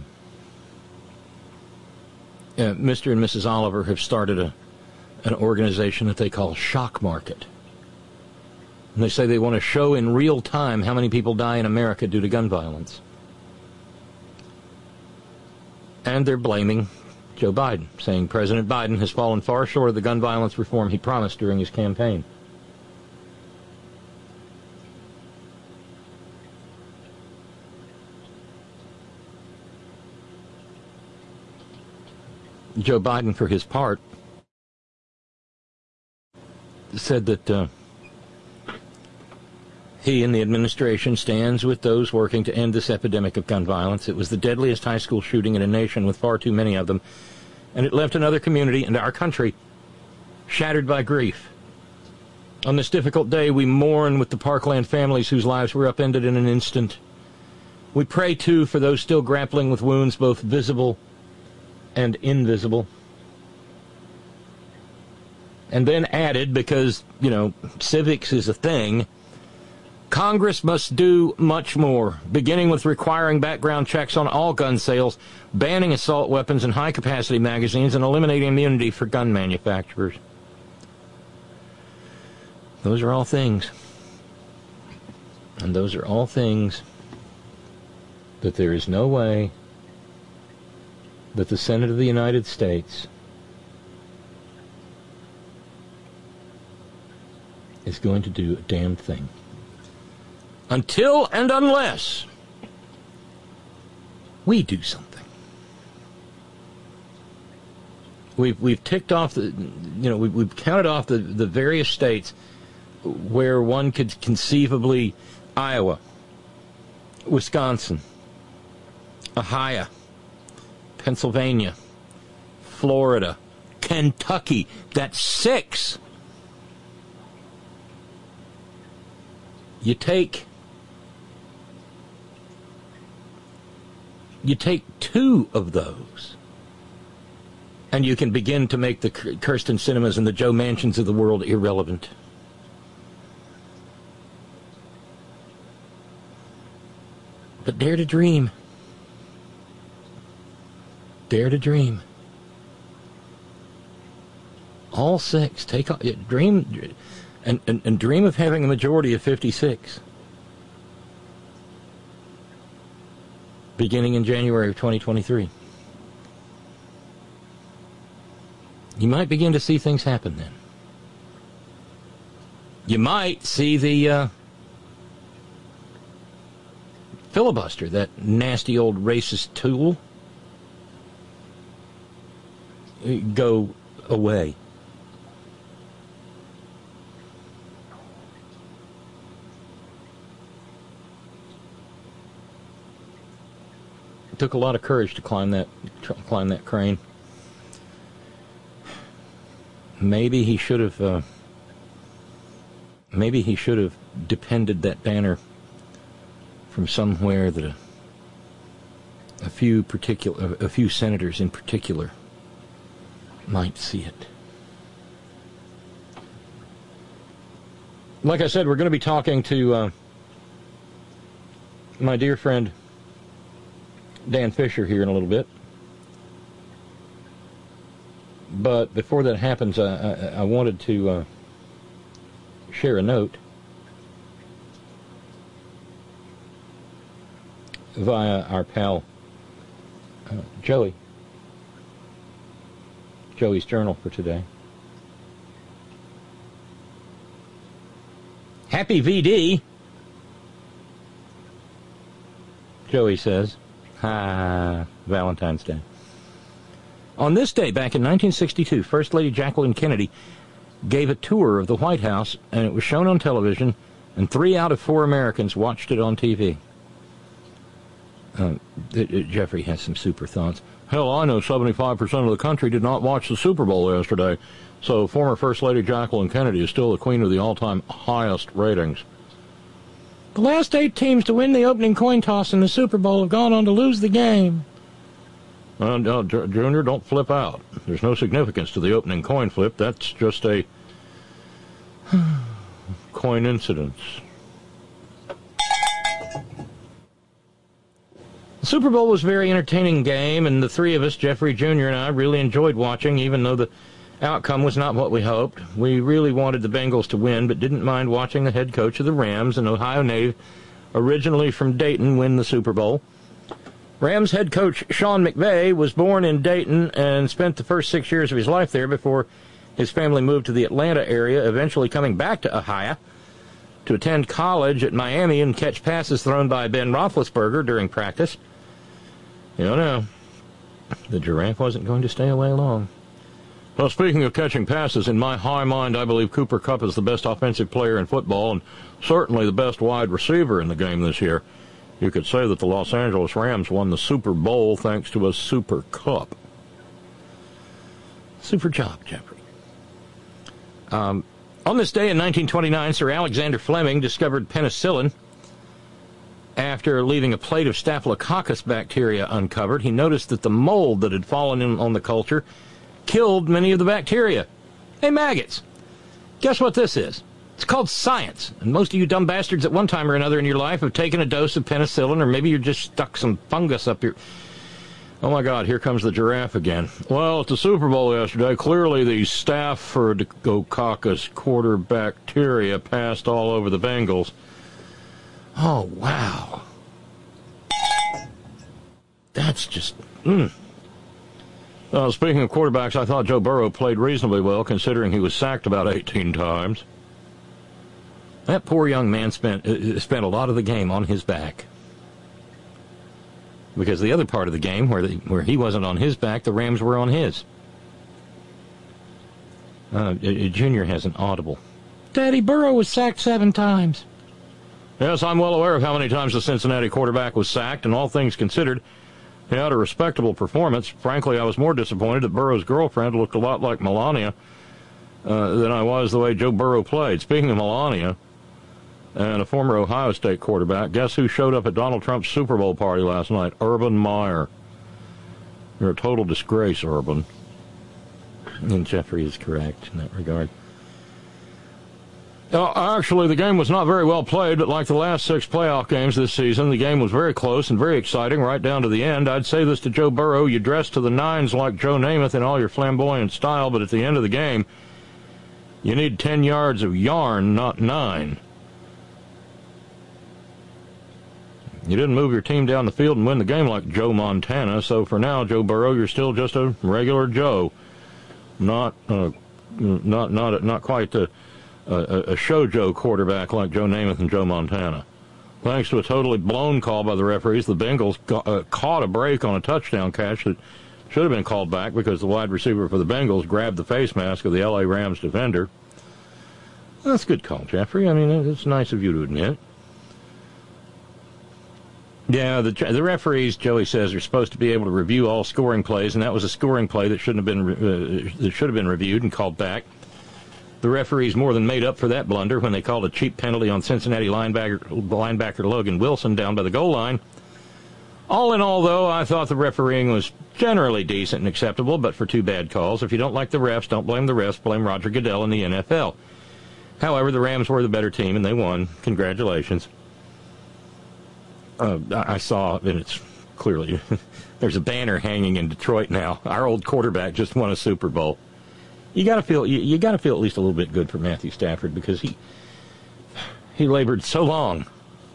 Speaker 4: uh, Mister and Missus Oliver have started a an organization that they call Shock Market. And they say they want to show in real time how many people die in America due to gun violence. And they're blaming Joe Biden, saying President Biden has fallen far short of the gun violence reform he promised during his campaign. Joe Biden, for his part, said that uh, he and the administration stands with those working to end this epidemic of gun violence. It was the deadliest high school shooting in a nation with far too many of them, and it left another community and our country shattered by grief. On this difficult day, we mourn with the Parkland families whose lives were upended in an instant. We pray, too, for those still grappling with wounds both visible and invisible. And then added, because, you know, civics is a thing, Congress must do much more, beginning with requiring background checks on all gun sales, banning assault weapons and high-capacity magazines, and eliminating immunity for gun manufacturers. Those are all things. And those are all things that there is no way that the Senate of the United States is going to do a damn thing. Until and unless we do something. We've we've ticked off the, you know, we've, we've counted off the, the various states where one could conceivably, Iowa, Wisconsin, Ohio, Pennsylvania, Florida, Kentucky. That's six. You take you take two of those, and you can begin to make the Kirsten Sinemas and the Joe Manchins of the world irrelevant. But dare to dream. Dare to dream. All six. Take off, dream, and, and, and dream of having a majority of fifty-six. Beginning in January of twenty twenty-three. You might begin to see things happen then. You might see the uh, filibuster, that nasty old racist tool, go away. It took a lot of courage to climb that climb that crane. Maybe he should have. Uh, maybe he should have depended that banner from somewhere that a, a few particular, a few senators in particular, might see it. Like I said, we're going to be talking to uh, my dear friend Dan Fisher here in a little bit. But before that happens, I, I, I wanted to uh, share a note via our pal uh, Joey. Joey's journal for today. Happy V D, Joey says. Ha, Valentine's Day. On this day, back in nineteen sixty-two, First Lady Jacqueline Kennedy gave a tour of the White House, and it was shown on television, and three out of four Americans watched it on T V. Uh, it, it, Jeffrey has some super thoughts. Hell, I know seventy-five percent of the country did not watch the Super Bowl yesterday, so former First Lady Jacqueline Kennedy is still the queen of the all-time highest ratings. The last eight teams to win the opening coin toss in the Super Bowl have gone on to lose the game. Uh, uh, Junior, don't flip out. There's no significance to the opening coin flip. That's just a coincidence. The Super Bowl was a very entertaining game, and the three of us, Jeffrey Junior and I, really enjoyed watching, even though the outcome was not what we hoped. We really wanted the Bengals to win, but didn't mind watching the head coach of the Rams, an Ohio native originally from Dayton, win the Super Bowl. Rams head coach Sean McVay was born in Dayton and spent the first six years of his life there before his family moved to the Atlanta area, eventually coming back to Ohio to attend college at Miami and catch passes thrown by Ben Roethlisberger during practice. You don't know. The giraffe wasn't going to stay away long. Well, speaking of catching passes, in my high mind, I believe Cooper Kupp is the best offensive player in football and certainly the best wide receiver in the game this year. You could say that the Los Angeles Rams won the Super Bowl thanks to a Super Cup. Super job, Jeffrey. Um, on this day in nineteen twenty-nine, Sir Alexander Fleming discovered penicillin. After leaving a plate of Staphylococcus bacteria uncovered, he noticed that the mold that had fallen in on the culture killed many of the bacteria. Hey, maggots, guess what this is? It's called science, and most of you dumb bastards at one time or another in your life have taken a dose of penicillin, or maybe you're just stuck some fungus up your... Oh, my God, here comes the giraffe again. Well, at the Super Bowl yesterday, clearly the Staphylococcus quarter bacteria passed all over the Bengals. Oh, wow. That's just... Mm. Uh, speaking of quarterbacks, I thought Joe Burrow played reasonably well, considering he was sacked about eighteen times. That poor young man spent uh, spent a lot of the game on his back. Because the other part of the game, where the, where he wasn't on his back, the Rams were on his. Uh, Junior has an audible. Daddy, Burrow was sacked seven times. Yes, I'm well aware of how many times the Cincinnati quarterback was sacked, and all things considered, he had a respectable performance. Frankly, I was more disappointed that Burrow's girlfriend looked a lot like Melania uh, than I was the way Joe Burrow played. Speaking of Melania, and a former Ohio State quarterback, guess who showed up at Donald Trump's Super Bowl party last night? Urban Meyer. You're a total disgrace, Urban. And Jeffrey is correct in that regard. Uh, actually, the game was not very well played, but like the last six playoff games this season, the game was very close and very exciting right down to the end. I'd say this to Joe Burrow: you dress to the nines like Joe Namath in all your flamboyant style, but at the end of the game, you need ten yards of yarn, not nine. You didn't move your team down the field and win the game like Joe Montana, so for now, Joe Burrow, you're still just a regular Joe. Not uh, not not not quite a, a, a show Joe quarterback like Joe Namath and Joe Montana. Thanks to a totally blown call by the referees, the Bengals got, uh, caught a break on a touchdown catch that should have been called back because the wide receiver for the Bengals grabbed the face mask of the L A Rams defender. That's a good call, Jeffrey. I mean, it's nice of you to admit. Yeah, the the referees, Joey says, are supposed to be able to review all scoring plays, and that was a scoring play that shouldn't have been uh, that should have been reviewed and called back. The referees more than made up for that blunder when they called a cheap penalty on Cincinnati linebacker linebacker Logan Wilson down by the goal line. All in all, though, I thought the refereeing was generally decent and acceptable, but for two bad calls. If you don't like the refs, don't blame the refs, blame Roger Goodell and the N F L. However, the Rams were the better team, and they won. Congratulations. Uh, I saw, and it's clearly, there's a banner hanging in Detroit now. Our old quarterback just won a Super Bowl. You got to feel, you, you got to feel at least a little bit good for Matthew Stafford because he, he labored so long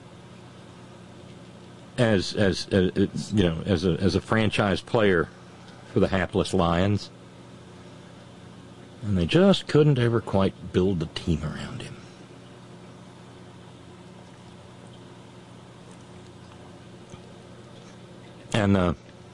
Speaker 4: as, as, as you know, as a as a franchise player for the hapless Lions, and they just couldn't ever quite build the team around him. And, uh,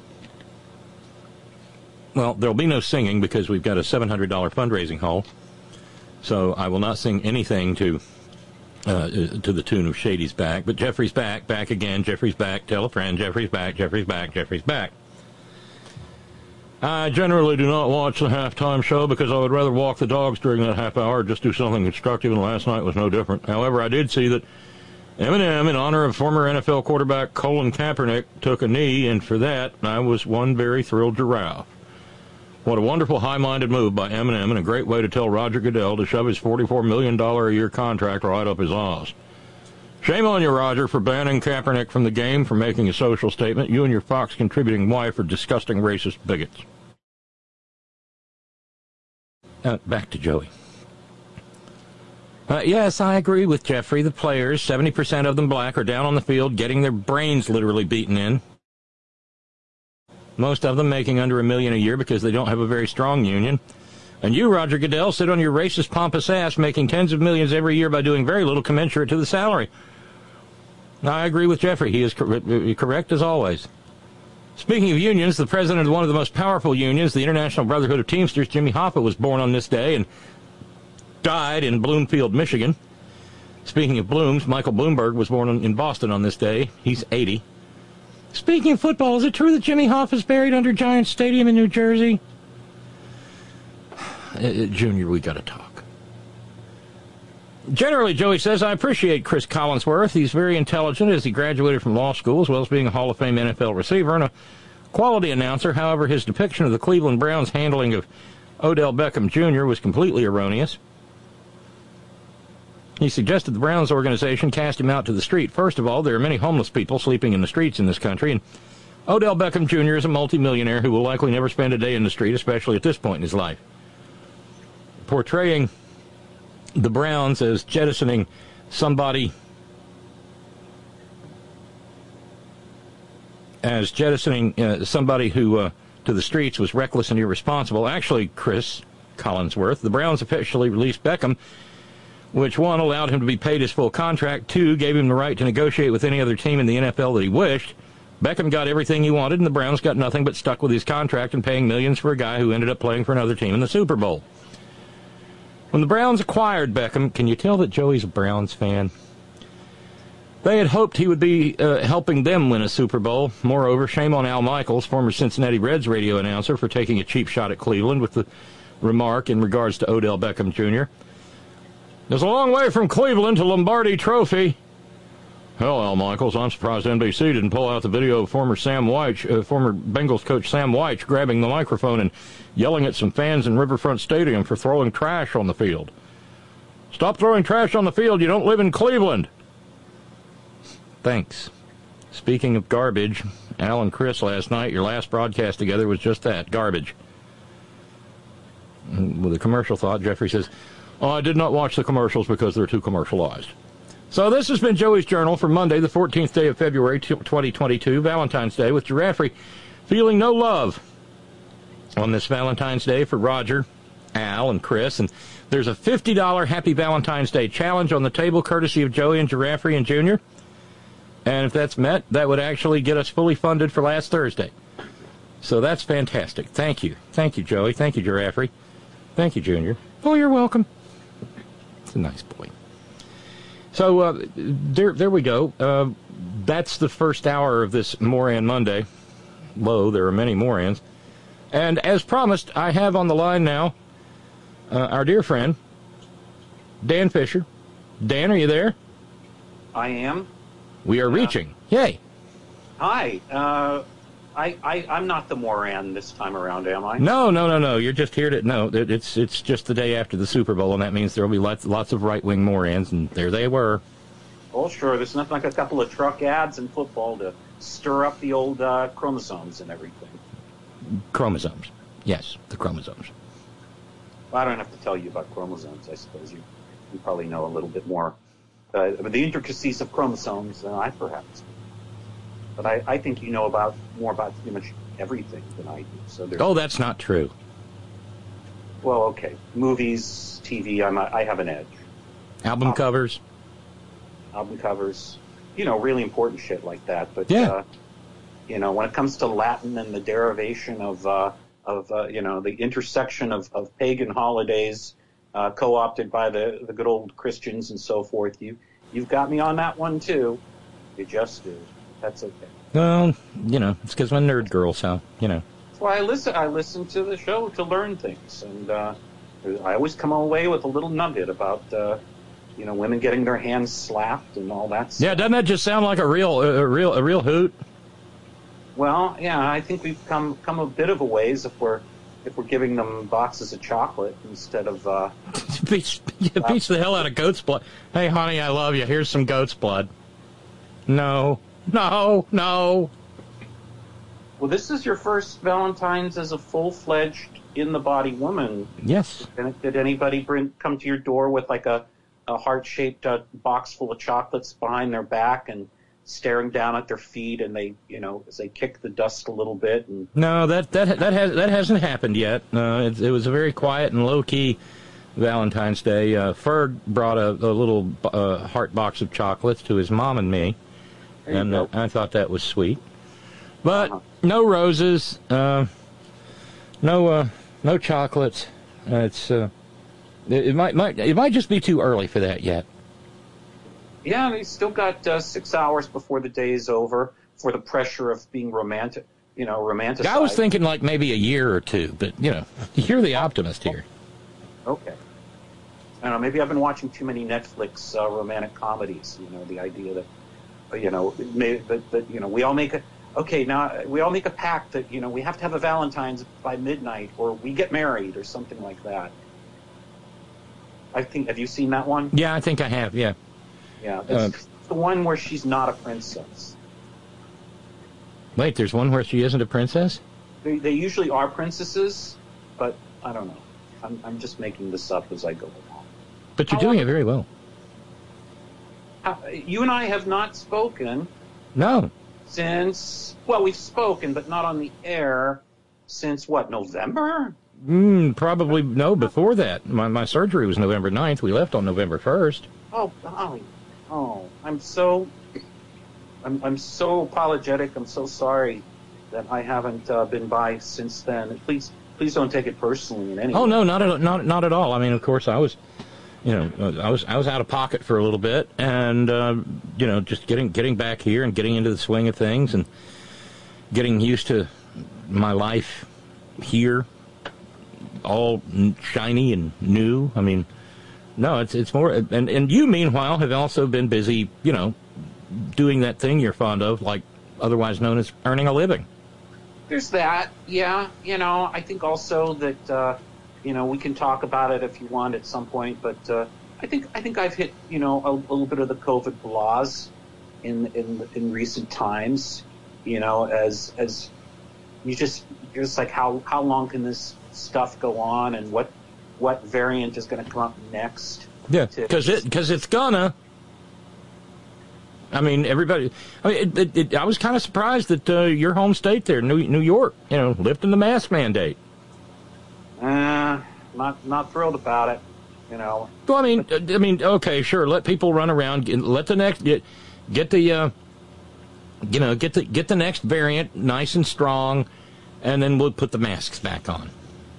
Speaker 4: well, there'll be no singing because we've got a seven hundred dollars fundraising haul. So I will not sing anything to uh, to the tune of Shady's Back. But Jeffrey's back, back again. Jeffrey's back. Tell a friend. Jeffrey's back. Jeffrey's back. Jeffrey's back. I generally do not watch the halftime show because I would rather walk the dogs during that half hour or just do something constructive, and last night was no different. However, I did see that Eminem, in honor of former N F L quarterback Colin Kaepernick, took a knee, and for that, I was one very thrilled giraffe. What a wonderful high-minded move by Eminem, and a great way to tell Roger Goodell to shove his forty-four million dollars a year contract right up his ass. Shame on you, Roger, for banning Kaepernick from the game for making a social statement. You and your Fox contributing wife are disgusting racist bigots. Uh, back to Joey. Uh, yes, I agree with Jeffrey. The players, seventy percent of them black, are down on the field getting their brains literally beaten in. Most of them making under a million a year because they don't have a very strong union. And you, Roger Goodell, sit on your racist, pompous ass making tens of millions every year by doing very little commensurate to the salary. I agree with Jeffrey. He is cor- correct as always. Speaking of unions, the president of one of the most powerful unions, the International Brotherhood of Teamsters, Jimmy Hoffa, was born on this day and died in Bloomfield, Michigan. Speaking of Blooms, Michael Bloomberg was born in Boston on this day. He's eighty. Speaking of football, is it true that Jimmy Hoffa is buried under Giant Stadium in New Jersey? Uh, Junior, we got to talk. Generally, Joey says, I appreciate Chris Collinsworth. He's very intelligent as he graduated from law school, as well as being a Hall of Fame N F L receiver and a quality announcer. However, his depiction of the Cleveland Browns' handling of Odell Beckham Junior was completely erroneous. He suggested the Browns organization cast him out to the street. First of all, there are many homeless people sleeping in the streets in this country, and Odell Beckham Junior is a multimillionaire who will likely never spend a day in the street, especially at this point in his life. Portraying the Browns as jettisoning somebody as jettisoning uh, somebody who uh, to the streets was reckless and irresponsible. Actually, Chris Collinsworth, the Browns officially released Beckham, which, one, allowed him to be paid his full contract, two, gave him the right to negotiate with any other team in the N F L that he wished. Beckham got everything he wanted, and the Browns got nothing but stuck with his contract and paying millions for a guy who ended up playing for another team in the Super Bowl. When the Browns acquired Beckham, can you tell that Joey's a Browns fan? They had hoped he would be uh, helping them win a Super Bowl. Moreover, shame on Al Michaels, former Cincinnati Reds radio announcer, for taking a cheap shot at Cleveland with the remark in regards to Odell Beckham Junior There's a long way from Cleveland to Lombardi Trophy. Hell, Al Michaels, I'm surprised N B C didn't pull out the video of former Sam Wyche, uh, former Bengals coach Sam Wyche, grabbing the microphone and yelling at some fans in Riverfront Stadium for throwing trash on the field. Stop throwing trash on the field. You don't live in Cleveland. Thanks. Speaking of garbage, Al and Chris last night, your last broadcast together was just that, garbage. With a commercial thought, Jeffrey says, oh, I did not watch the commercials because they're too commercialized. So this has been Joey's Journal for Monday, the fourteenth day of February, twenty twenty-two, Valentine's Day, with Giraffe feeling no love on this Valentine's Day for Roger, Al, and Chris. And there's a fifty dollars Happy Valentine's Day challenge on the table, courtesy of Joey and Giraffe and Junior. And if that's met, that would actually get us fully funded for last Thursday. So that's fantastic. Thank you. Thank you, Joey. Thank you, Giraffe. Thank you, Junior. Oh, you're welcome. It's a nice boy. So uh, there there we go. Uh, that's the first hour of this Moran Monday. Lo, there are many Morans. And as promised, I have on the line now uh, our dear friend, Dan Fisher. Dan, are you there?
Speaker 7: I am.
Speaker 4: We are uh, reaching. Yay.
Speaker 7: Hi. Uh, I, I, I'm not the Moran this time around, am I?
Speaker 4: No, no, no, no. You're just here to... No, it, it's it's just the day after the Super Bowl, and that means there will be lots, lots of right-wing Morans, and there they were.
Speaker 7: Oh, sure. There's nothing like a couple of truck ads in football to stir up the old uh, chromosomes and everything.
Speaker 4: Chromosomes. Yes, the chromosomes.
Speaker 7: Well, I don't have to tell you about chromosomes. I suppose you, you probably know a little bit more. Uh, the intricacies of chromosomes than I perhaps. But I, I think you know about more about pretty much everything than I do. So
Speaker 4: oh, that's not true.
Speaker 7: Well, okay. Movies, T V, I'm a, I have an edge.
Speaker 4: Album um, covers.
Speaker 7: Album covers. You know, really important shit like that. But,
Speaker 4: yeah.
Speaker 7: uh, you know, when it comes to Latin and the derivation of, uh, of uh, you know, the intersection of, of pagan holidays uh, co-opted by the, the good old Christians and so forth, you, you've got me on that one, too. You just do. That's okay.
Speaker 4: Well, you know, it's because I'm a nerd girl, so, you know.
Speaker 7: That's why I listen, I listen to the show to learn things. And uh, I always come away with a little nugget about, uh, you know, women getting their hands slapped and all that stuff.
Speaker 4: Yeah, doesn't that just sound like a real a real, a real hoot?
Speaker 7: Well, yeah, I think we've come come a bit of a ways if we're if we're giving them boxes of chocolate instead of... Uh,
Speaker 4: beats, beats the hell out of goat's blood. Hey, honey, I love you. Here's some goat's blood. no, no, no.
Speaker 7: Well, this is your first Valentine's as a full-fledged, in-the-body woman.
Speaker 4: Yes.
Speaker 7: Did, did anybody bring come to your door with like a, a heart-shaped uh, box full of chocolates behind their back and staring down at their feet, and they, you know, as they kick the dust a little bit? And
Speaker 4: No, that that that has that hasn't happened yet. Uh, it, it was a very quiet and low-key Valentine's Day. Uh, Ferg brought a, a little uh, heart box of chocolates to his mom and me, and uh, I thought that was sweet. But
Speaker 7: Uh-huh.
Speaker 4: no roses, uh, no uh, no chocolates. Uh, it's uh, it, it might might it might just be too early for that yet.
Speaker 7: yeah, we still got uh, six hours before the day is over for the pressure of being romantic, you know, romanticized.
Speaker 4: I was thinking like maybe a year or two, but you know, you're the optimist here.
Speaker 7: Okay. I don't know, maybe I've been watching too many Netflix uh, romantic comedies, you know, the idea that, uh, you know, may, that, that, you know, we all make a, okay, now we all make a pact that, you know, we have to have a Valentine's by midnight or we get married or something like that. I think, have you seen that one?
Speaker 4: Yeah, I think I have, yeah.
Speaker 7: Yeah,
Speaker 4: Uh,
Speaker 7: it's the one where she's not a princess.
Speaker 4: Wait, there's one where she isn't a princess?
Speaker 7: They, they usually are princesses, but I don't know. I'm, I'm just making this up as I go along.
Speaker 4: But you're
Speaker 7: How
Speaker 4: doing
Speaker 7: long-
Speaker 4: it very well.
Speaker 7: How, you and I have not spoken
Speaker 4: No.
Speaker 7: since, well, we've spoken, but not on the air since, what, November?
Speaker 4: Mm, probably, no, before that. My, my surgery was November ninth. We left on November first.
Speaker 7: Oh, golly. Oh, I'm so, I'm, I'm so apologetic. I'm so sorry that I haven't uh, been by since then. Please, please don't take it personally in any
Speaker 4: Oh,
Speaker 7: way.
Speaker 4: no, not at, not, not at all. I mean, of course, I was, you know, I was I was out of pocket for a little bit, and, uh, you know, just getting getting back here and getting into the swing of things and getting used to my life here, all n- shiny and new. I mean, no, it's it's more, and, and you, meanwhile, have also been busy, you know, doing that thing you're fond of, like otherwise known as earning a living.
Speaker 7: There's that, yeah. You know, I think also that, uh, you know, we can talk about it if you want at some point, but uh, I think I think I've hit, you know, a, a little bit of the COVID blahs in in in recent times. You know, as as you just you're just like, how how long can this stuff go on, and what what variant is going to come up next?
Speaker 4: Yeah,
Speaker 7: to-
Speaker 4: because it because it's gonna. I mean, everybody. I mean, it, it, it, I was kind of surprised that uh, your home state there, New New York, you know, lifting the mask mandate.
Speaker 7: Uh, not not thrilled about it. You know,
Speaker 4: Well, I mean, uh, I mean, okay, sure, let people run around, get, let the next get get the, uh, you know, get the get the next variant nice and strong, and then we'll put the masks back on.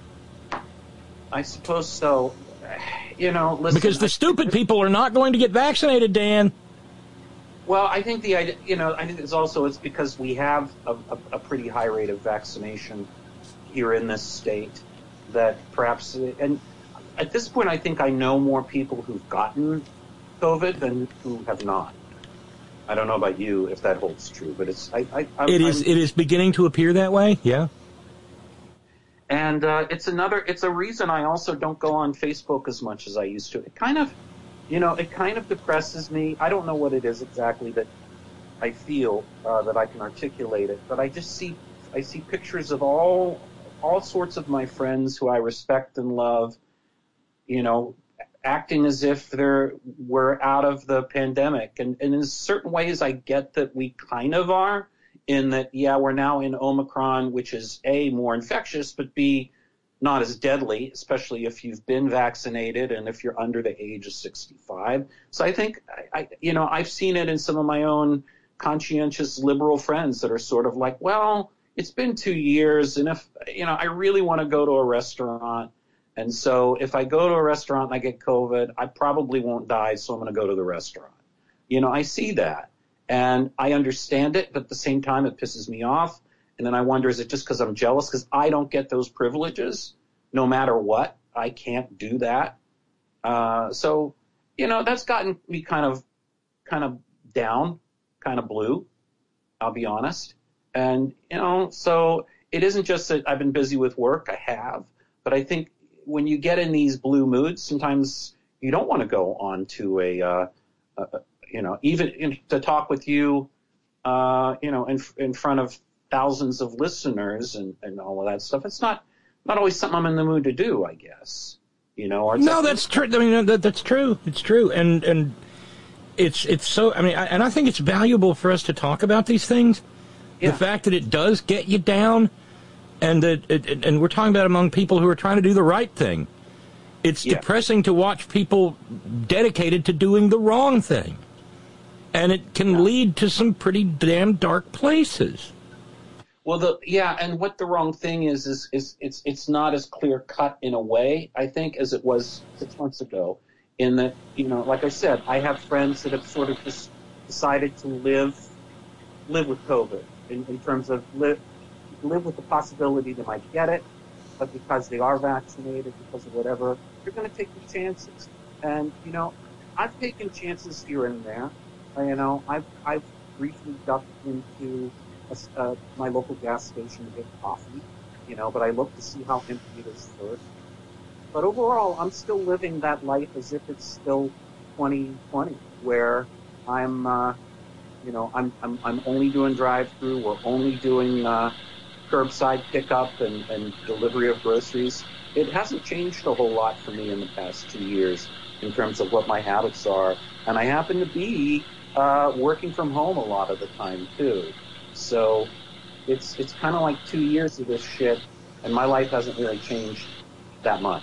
Speaker 7: I suppose so. You know, listen.
Speaker 4: Because the
Speaker 7: I-
Speaker 4: stupid people are not going to get vaccinated, Dan.
Speaker 7: Well, I think the idea, you know, I think it's also it's because we have a, a, a pretty high rate of vaccination here in this state that perhaps, and at this point, I think I know more people who've gotten COVID than who have not. I don't know about you if that holds true, but it's I. I I'm,
Speaker 4: It is
Speaker 7: I'm,
Speaker 4: it is beginning to appear that way. Yeah.
Speaker 7: and uh, it's another. It's a reason I also don't go on Facebook as much as I used to. It kind of. You know, it kind of depresses me. I don't know what it is exactly that I feel uh, that I can articulate it, but I just see I see pictures of all all sorts of my friends who I respect and love, you know, acting as if they're we're out of the pandemic. And, and in certain ways, I get that we kind of are, in that, yeah, we're now in Omicron, which is A, more infectious, but B, not as deadly, especially if you've been vaccinated and if you're under the age of sixty-five. So I think, I, I, you know, I've seen it in some of my own conscientious liberal friends that are sort of like, well, it's been two years, and if, you know, I really want to go to a restaurant, and so if I go to a restaurant and I get COVID, I probably won't die, so I'm going to go to the restaurant. You know, I see that, and I understand it, but at the same time, it pisses me off. And then I wonder, is it just because I'm jealous? Because I don't get those privileges no matter what. I can't do that. Uh, so, you know, that's gotten me kind of kind of down, kind of blue, I'll be honest. And, you know, so it isn't just that I've been busy with work. I have. But I think when you get in these blue moods, sometimes you don't want to go on to a, uh, a you know, even in, to talk with you, uh, you know, in in front of thousands of listeners and, and all of that stuff. It's not not always something I'm in the mood to do, I guess. You know, or it's
Speaker 4: no,
Speaker 7: like,
Speaker 4: that's true. I mean, that, that's true. It's true, and and it's it's so. I mean, I, and I think it's valuable for us to talk about these things.
Speaker 7: Yeah.
Speaker 4: The fact that it does get you down, and that it, it, and we're talking about among people who are trying to do the right thing. It's
Speaker 7: Yeah.
Speaker 4: depressing to watch people dedicated to doing the wrong thing. And it can
Speaker 7: Yeah.
Speaker 4: lead to some pretty damn dark places.
Speaker 7: Well, the yeah, and what the wrong thing is is is it's it's not as clear cut in a way, I think, as it was six months ago. In that, you know, like I said, I have friends that have sort of just decided to live live with COVID in, in terms of live live with the possibility they might get it, but because they are vaccinated, because of whatever, they're going to take the chances. And you know, I've taken chances here and there. Uh, you know, I've I've briefly ducked into a, uh, my local gas station to get coffee, you know, but I look to see how empty it is first. But overall, I'm still living that life as if it's still twenty twenty, where I'm, uh, you know, I'm I'm I'm only doing drive-through. We're only doing uh, curbside pickup and, and delivery of groceries. It hasn't changed a whole lot for me in the past two years in terms of what my habits are, and I happen to be uh, working from home a lot of the time too. So it's it's kind of like two years of this shit, and my life hasn't really changed that much.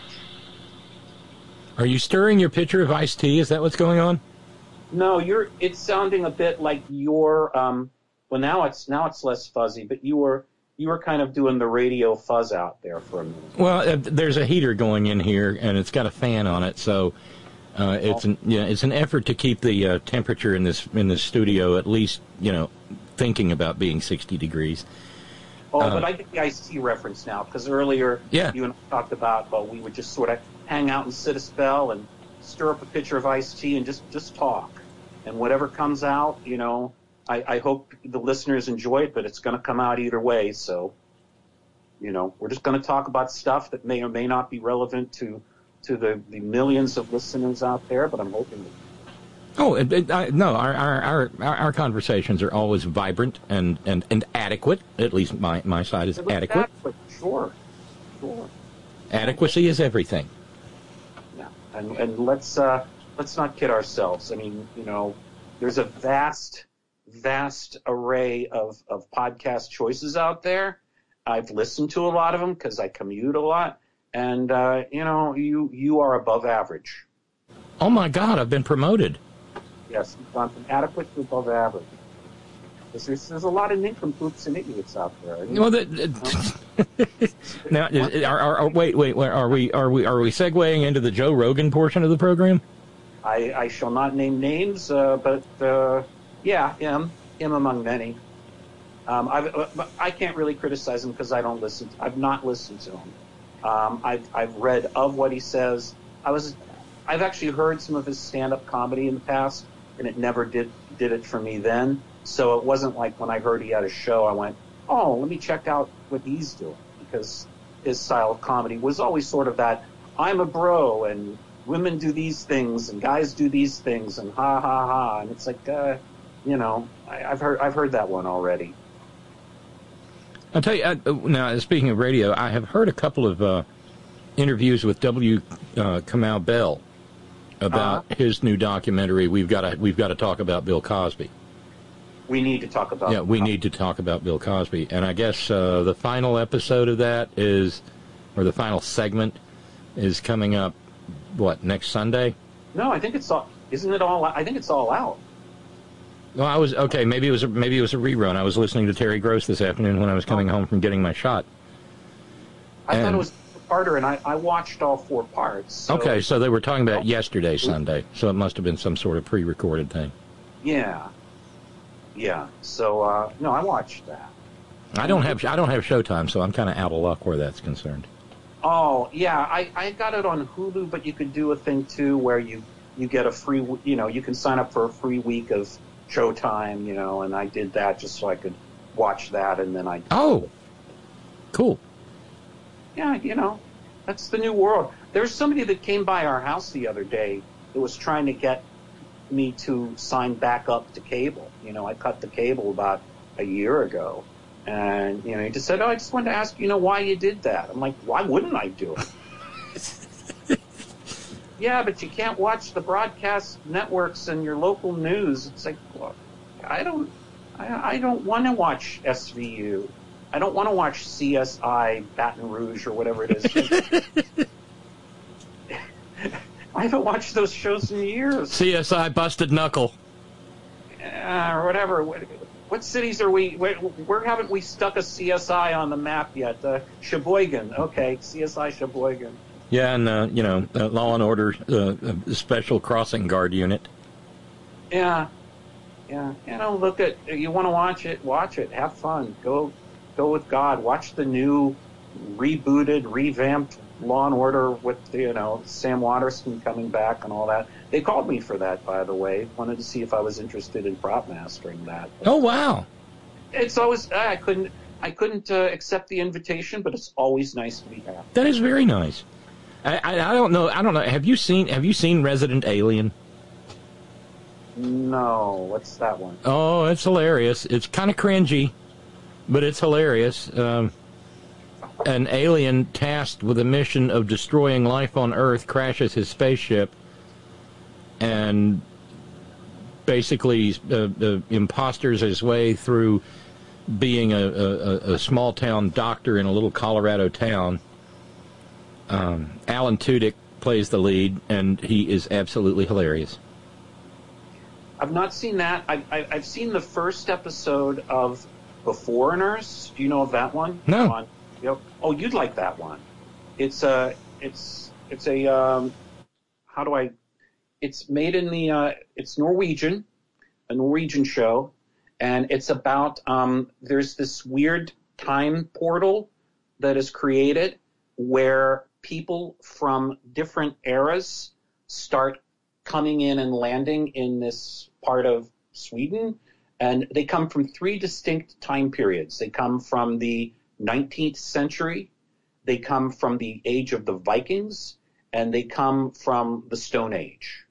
Speaker 4: Are you stirring your pitcher of iced tea? Is that what's going on?
Speaker 7: No, you're. It's sounding a bit like you're. Um, well, now it's now it's less fuzzy, but you were you were kind of doing the radio fuzz out there for a minute.
Speaker 4: Well, uh, there's a heater going in here, and it's got a fan on it, so uh, it's an yeah, it's an effort to keep the uh, temperature in this in this studio at least, you know, thinking about being sixty degrees.
Speaker 7: Oh,
Speaker 4: Uh,
Speaker 7: but I get the iced tea reference now, because earlier
Speaker 4: Yeah.
Speaker 7: you and I talked about, well, we would just sort of hang out and sit a spell and stir up a pitcher of iced tea and just, just talk. And whatever comes out, you know, I, I hope the listeners enjoy it, but it's going to come out either way. So, you know, we're just going to talk about stuff that may or may not be relevant to to the, the millions of listeners out there, but I'm hoping that.
Speaker 4: Oh, it, it, I, no, our, our our our conversations are always vibrant and, and, and adequate. At least my, my side is adequate.
Speaker 7: adequate. Sure, sure.
Speaker 4: Adequacy is everything.
Speaker 7: Yeah, and and let's uh, let's not kid ourselves. I mean, you know, there's a vast, vast array of, of podcast choices out there. I've listened to a lot of them because I commute a lot, and uh, you know, you you are above average.
Speaker 4: Oh my God, I've been promoted.
Speaker 7: Yes, you've gone from adequate to above average. There's, there's, there's a lot of nincompoops and idiots out there.
Speaker 4: Well, the, now, is, are, are, are, wait, wait, wait, are we are we are we segueing into the Joe Rogan portion of the program?
Speaker 7: I, I shall not name names, uh, but uh, yeah, him, him among many. Um, I've, uh, I can't really criticize him because I don't listen. To, I've not listened to him. Um, I've I've read of what he says. I was, I've actually heard some of his stand-up comedy in the past, and it never did did it for me then. So it wasn't like when I heard he had a show, I went, oh, let me check out what he's doing, because his style of comedy was always sort of that, I'm a bro, and women do these things, and guys do these things, and ha ha ha, and it's like, uh, you know, I, I've heard I've heard that one already.
Speaker 4: I'll tell you, uh, now, speaking of radio, I have heard a couple of uh, interviews with W. Uh, Kamau Bell about
Speaker 7: Uh-huh.
Speaker 4: his new documentary, We've Got to We've Got to Talk About Bill Cosby.
Speaker 7: We need to talk about
Speaker 4: Yeah, we need to talk about Bill Cosby. And I guess uh, the final episode of that is, or the final segment is coming up, what, next Sunday?
Speaker 7: No, I think it's all, isn't it all, I think it's all out.
Speaker 4: Well, I was, okay, maybe it was a, maybe it was a rerun. I was listening to Terry Gross this afternoon when I was coming home from getting my shot.
Speaker 7: I
Speaker 4: And-
Speaker 7: thought it was a parter, and I, I watched all four parts. So,
Speaker 4: Okay, so they were talking about yesterday, Sunday, so it must have been some sort of pre-recorded thing.
Speaker 7: Yeah. Yeah. So, uh, no, I watched that.
Speaker 4: I don't have I don't have Showtime, so I'm kind of out of luck where that's concerned.
Speaker 7: Oh, yeah, I, I got it on Hulu, but you could do a thing, too, where you, you get a free, w- you know, you can sign up for a free week of Showtime, you know, and I did that just so I could watch that, and then I...
Speaker 4: Oh, cool.
Speaker 7: Yeah, you know, that's the new world. There's somebody that came by our house the other day that was trying to get me to sign back up to cable. You know, I cut the cable about a year ago. And, you know, he just said, oh, I just wanted to ask, you know, why you did that. I'm like, why wouldn't I do it? Yeah, but you can't watch the broadcast networks and your local news. It's like, well, I don't, I, I don't want to watch S V U. I don't want to watch C S I Baton Rouge or whatever it is. I haven't watched those shows in years.
Speaker 4: C S I Busted Knuckle.
Speaker 7: Uh, or whatever. What, what cities are we, where, where haven't we stuck a C S I on the map yet? Uh, Sheboygan. Okay, C S I Sheboygan.
Speaker 4: Yeah, and, uh, you know, uh, Law and Order uh, Special Crossing Guard Unit.
Speaker 7: Yeah. Yeah. You know, look at, you want to watch it, watch it. Have fun. Go go with God. Watch the new, rebooted, revamped Law and Order with, you know, Sam Waterston coming back and all that. They called me for that, by the way. Wanted to see if I was interested in prop mastering that. But
Speaker 4: oh, wow.
Speaker 7: It's always, I couldn't, I couldn't uh, accept the invitation, but it's always nice to be happy.
Speaker 4: That is very nice. I, I, I don't know. I don't know. Have you seen, have you seen Resident Alien?
Speaker 7: No. What's that one?
Speaker 4: Oh, it's hilarious. It's kind of cringy, but it's hilarious. Um, an alien tasked with a mission of destroying life on Earth crashes his spaceship and basically uh, uh, imposters his way through being a, a, a small-town doctor in a little Colorado town. Um, Alan Tudyk plays the lead, and he is absolutely hilarious.
Speaker 7: I've not seen that. I, I, I've seen the first episode of The Foreigners. Do you know of that one?
Speaker 4: No.
Speaker 7: On, you know, oh, you'd like that one. It's a, it's, it's a, um, how do I, it's made in the, uh, it's Norwegian, a Norwegian show, and it's about, um, there's this weird time portal that is created where people from different eras start coming in and landing in this part of Sweden, and they come from three distinct time periods. They come from the nineteenth century, they come from the age of the Vikings, and they come from the Stone Age.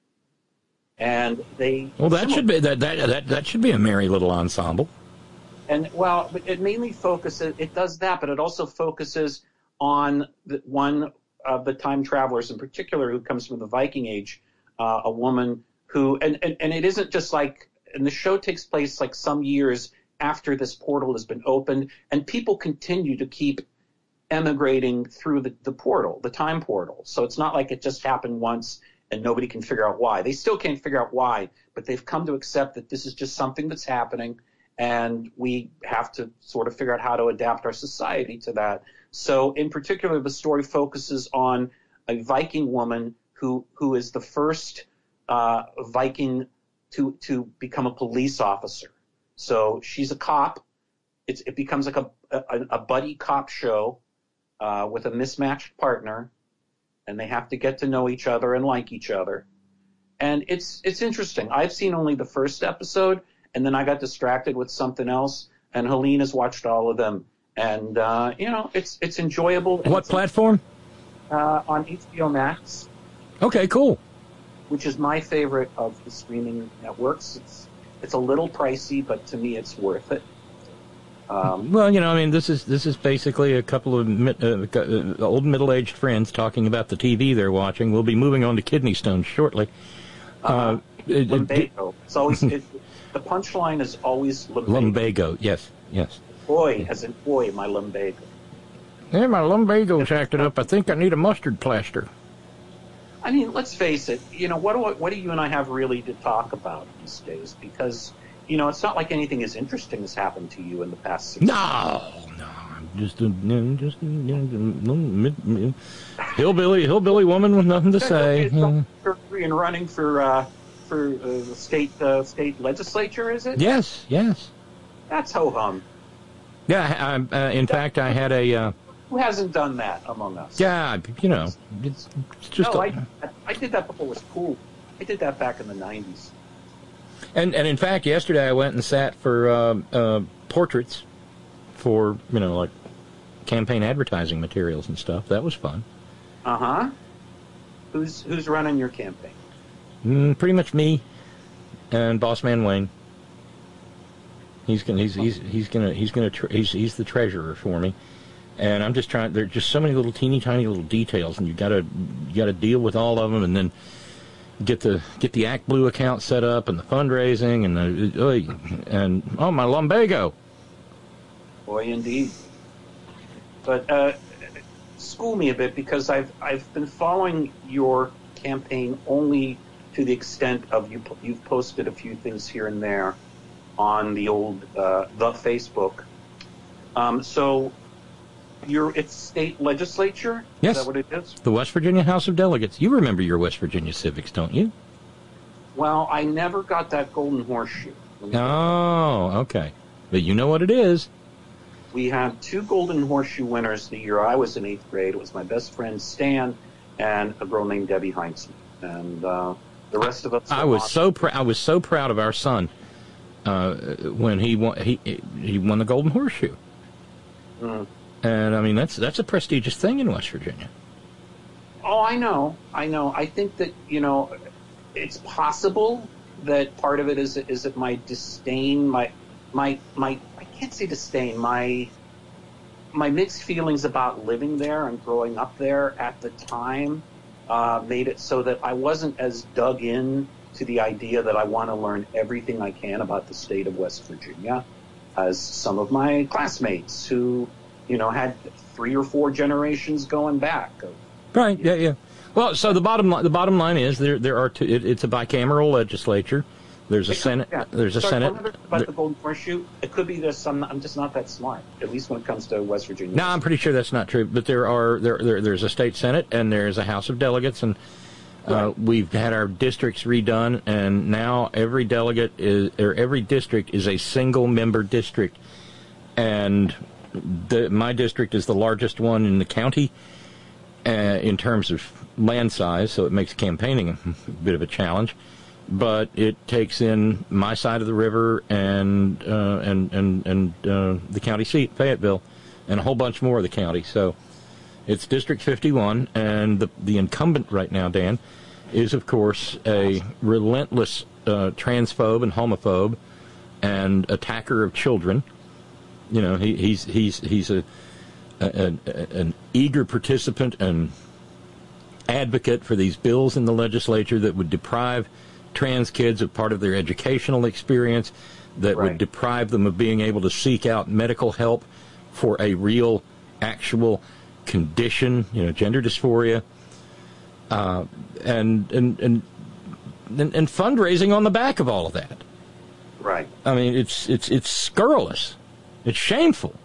Speaker 7: And they
Speaker 4: well, that should be that that that, that should be a merry little ensemble.
Speaker 7: And well, it mainly focuses. It does that, but it also focuses on the, one of the time travelers in particular who comes from the Viking Age, uh, a woman who, and, and, and it isn't just like, and the show takes place like some years after this portal has been opened, and people continue to keep emigrating through the, the portal, the time portal. So it's not like it just happened once and nobody can figure out why. They still can't figure out why, but they've come to accept that this is just something that's happening, and we have to sort of figure out how to adapt our society to that. So in particular, the story focuses on a Viking woman who who is the first uh, Viking to to become a police officer. So she's a cop. It's, it becomes like a, a, a buddy cop show uh, with a mismatched partner, and they have to get to know each other and like each other. And it's it's interesting. I've seen only the first episode, and then I got distracted with something else, and Helene has watched all of them. And, uh, you know, it's it's enjoyable.
Speaker 4: What
Speaker 7: it's,
Speaker 4: platform?
Speaker 7: Uh, on H B O Max.
Speaker 4: Okay, cool.
Speaker 7: Which is my favorite of the streaming networks. It's it's a little pricey, but to me it's worth it. Um,
Speaker 4: well, you know, I mean, this is this is basically a couple of mi- uh, uh, old middle-aged friends talking about the T V they're watching. We'll be moving on to kidney stones shortly.
Speaker 7: uh,
Speaker 4: Uh, it- it-
Speaker 7: Lumbago. It's always it, the punchline is always lumbago.
Speaker 4: lumbago, yes, yes.
Speaker 7: Boy, as in boy, my lumbago.
Speaker 4: Yeah, my lumbago's acted up. I think I need a mustard plaster.
Speaker 7: I mean, let's face it. You know, what do I, what do you and I have really to talk about these days? Because you know, it's not like anything as interesting has happened to you in the past six
Speaker 4: No,
Speaker 7: months.
Speaker 4: no, I'm just a just a, mid, mid, hillbilly hillbilly woman with nothing to say.
Speaker 7: Okay, so and running for uh, for uh, the state uh, state legislature, is it?
Speaker 4: Yes, yes.
Speaker 7: That's ho hum.
Speaker 4: Yeah, I, uh, in fact, I had a. Uh,
Speaker 7: Who hasn't done that among us?
Speaker 4: yeah, you know, it's, it's just.
Speaker 7: No,
Speaker 4: a,
Speaker 7: I I did that before it was cool. I did that back in the nineties.
Speaker 4: And and in fact, yesterday I went and sat for uh, uh, portraits for, you know, like campaign advertising materials and stuff. That was fun.
Speaker 7: Uh huh. Who's who's running your campaign?
Speaker 4: Mm, pretty much me. and Boss Man Wayne. He's gonna he's he's he's gonna he's gonna tre- he's he's the treasurer for me, and I'm just trying. There's just so many little teeny tiny little details, and you gotta you gotta deal with all of them, and then get the get the Act Blue account set up, and the fundraising, and the and oh my lumbago.
Speaker 7: Boy, indeed. But uh, school me a bit, because I've I've been following your campaign only to the extent of you you've posted a few things here and there on the old uh, the Facebook. Um, so you're it's state legislature?
Speaker 4: Yes.
Speaker 7: Is that what it is?
Speaker 4: The West Virginia House of Delegates. You remember your West Virginia civics, don't you?
Speaker 7: Well, I never got that golden horseshoe.
Speaker 4: Oh, okay. But you know what it is.
Speaker 7: We had two golden horseshoe winners the year I was in eighth grade. It was my best friend Stan and a girl named Debbie Heinzman. And uh, the rest of us.
Speaker 4: I was so pr- I was so proud of our son uh, when he won he he won the golden horseshoe.
Speaker 7: Mm.
Speaker 4: And I mean that's that's a prestigious thing in West Virginia.
Speaker 7: Oh, I know, I know. I think that you know, it's possible that part of it is is that my disdain, my my my I can't say disdain, my my mixed feelings about living there and growing up there at the time uh, made it so that I wasn't as dug in to the idea that I want to learn everything I can about the state of West Virginia as some of my classmates who, you know, had three or four generations going back.
Speaker 4: Right. Yeah. Yeah. Well, so the bottom line, the bottom line is there there are two. It, it's a bicameral legislature. There's a Senate.
Speaker 7: Yeah.
Speaker 4: There's a
Speaker 7: Sorry,
Speaker 4: Senate.
Speaker 7: About
Speaker 4: there,
Speaker 7: the golden horseshoe, it could be there's some. I'm just not that smart. At least when it comes to West Virginia.
Speaker 4: No, I'm pretty sure that's not true. But there are there, there there's a state Senate and there's a House of Delegates, and uh, right. we've had our districts redone, and now every delegate is or every district is a single member district, and the, my district is the largest one in the county uh, in terms of land size, so it makes campaigning a bit of a challenge. But it takes in my side of the river and uh, and and and uh, the county seat, Fayetteville, and a whole bunch more of the county. So it's District fifty-one, and the the incumbent right now, Dan, is of course a relentless uh, transphobe and homophobe and attacker of children. You know, he, he's he's he's a, a, a an eager participant and advocate for these bills in the legislature that would deprive trans kids of part of their educational experience, that
Speaker 7: right.
Speaker 4: would deprive them of being able to seek out medical help for a real, actual condition, you know, gender dysphoria, uh, and, and and and and fundraising on the back of all of that.
Speaker 7: Right.
Speaker 4: I mean, it's it's it's scurrilous, it's shameful.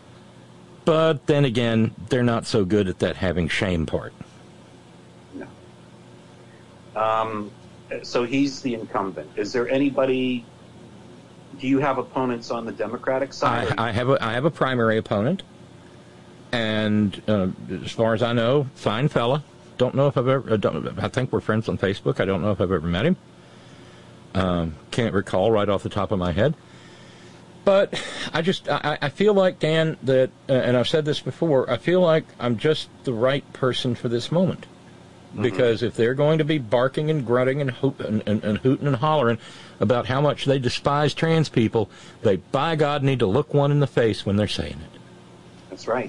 Speaker 4: But then again, they're not so good at that having shame part.
Speaker 7: No. Um. So he's the incumbent. Is there anybody? Do you have opponents on the Democratic side?
Speaker 4: I, I have a I have a primary opponent, and uh, as far as I know, fine fella. Don't know if I've ever. I, don't, I think we're friends on Facebook. I don't know if I've ever met him. Um, can't recall right off the top of my head. But I just I, I feel like, Dan, that uh, and I've said this before. I feel like I'm just the right person for this moment. Because if they're going to be barking and grunting and, hoop, and, and, and hooting and hollering about how much they despise trans people, they, by God, need to look one in the face when they're saying it.
Speaker 7: That's right.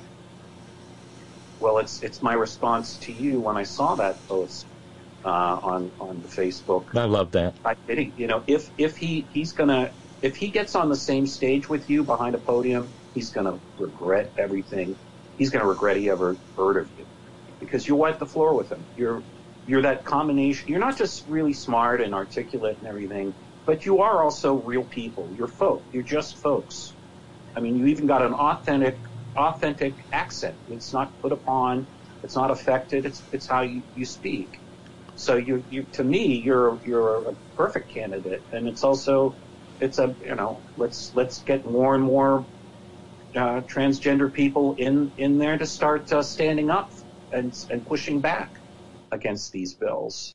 Speaker 7: Well, it's it's my response to you when I saw that post uh, on on the Facebook.
Speaker 4: I love that.
Speaker 7: I did. You know, if if he he's gonna if he gets on the same stage with you behind a podium, he's gonna regret everything. He's gonna regret he ever heard of you. Because you wipe the floor with him. You're you're that combination. You're not just really smart and articulate and everything, but you are also real people. You're folk. You're just folks. I mean, you even got an authentic authentic accent. It's not put upon. It's not affected. It's it's how you, you speak. So you you to me you're you're a perfect candidate. And it's also it's a you know let's let's get more and more uh, transgender people in in there to start uh, standing up and, and pushing back against these bills.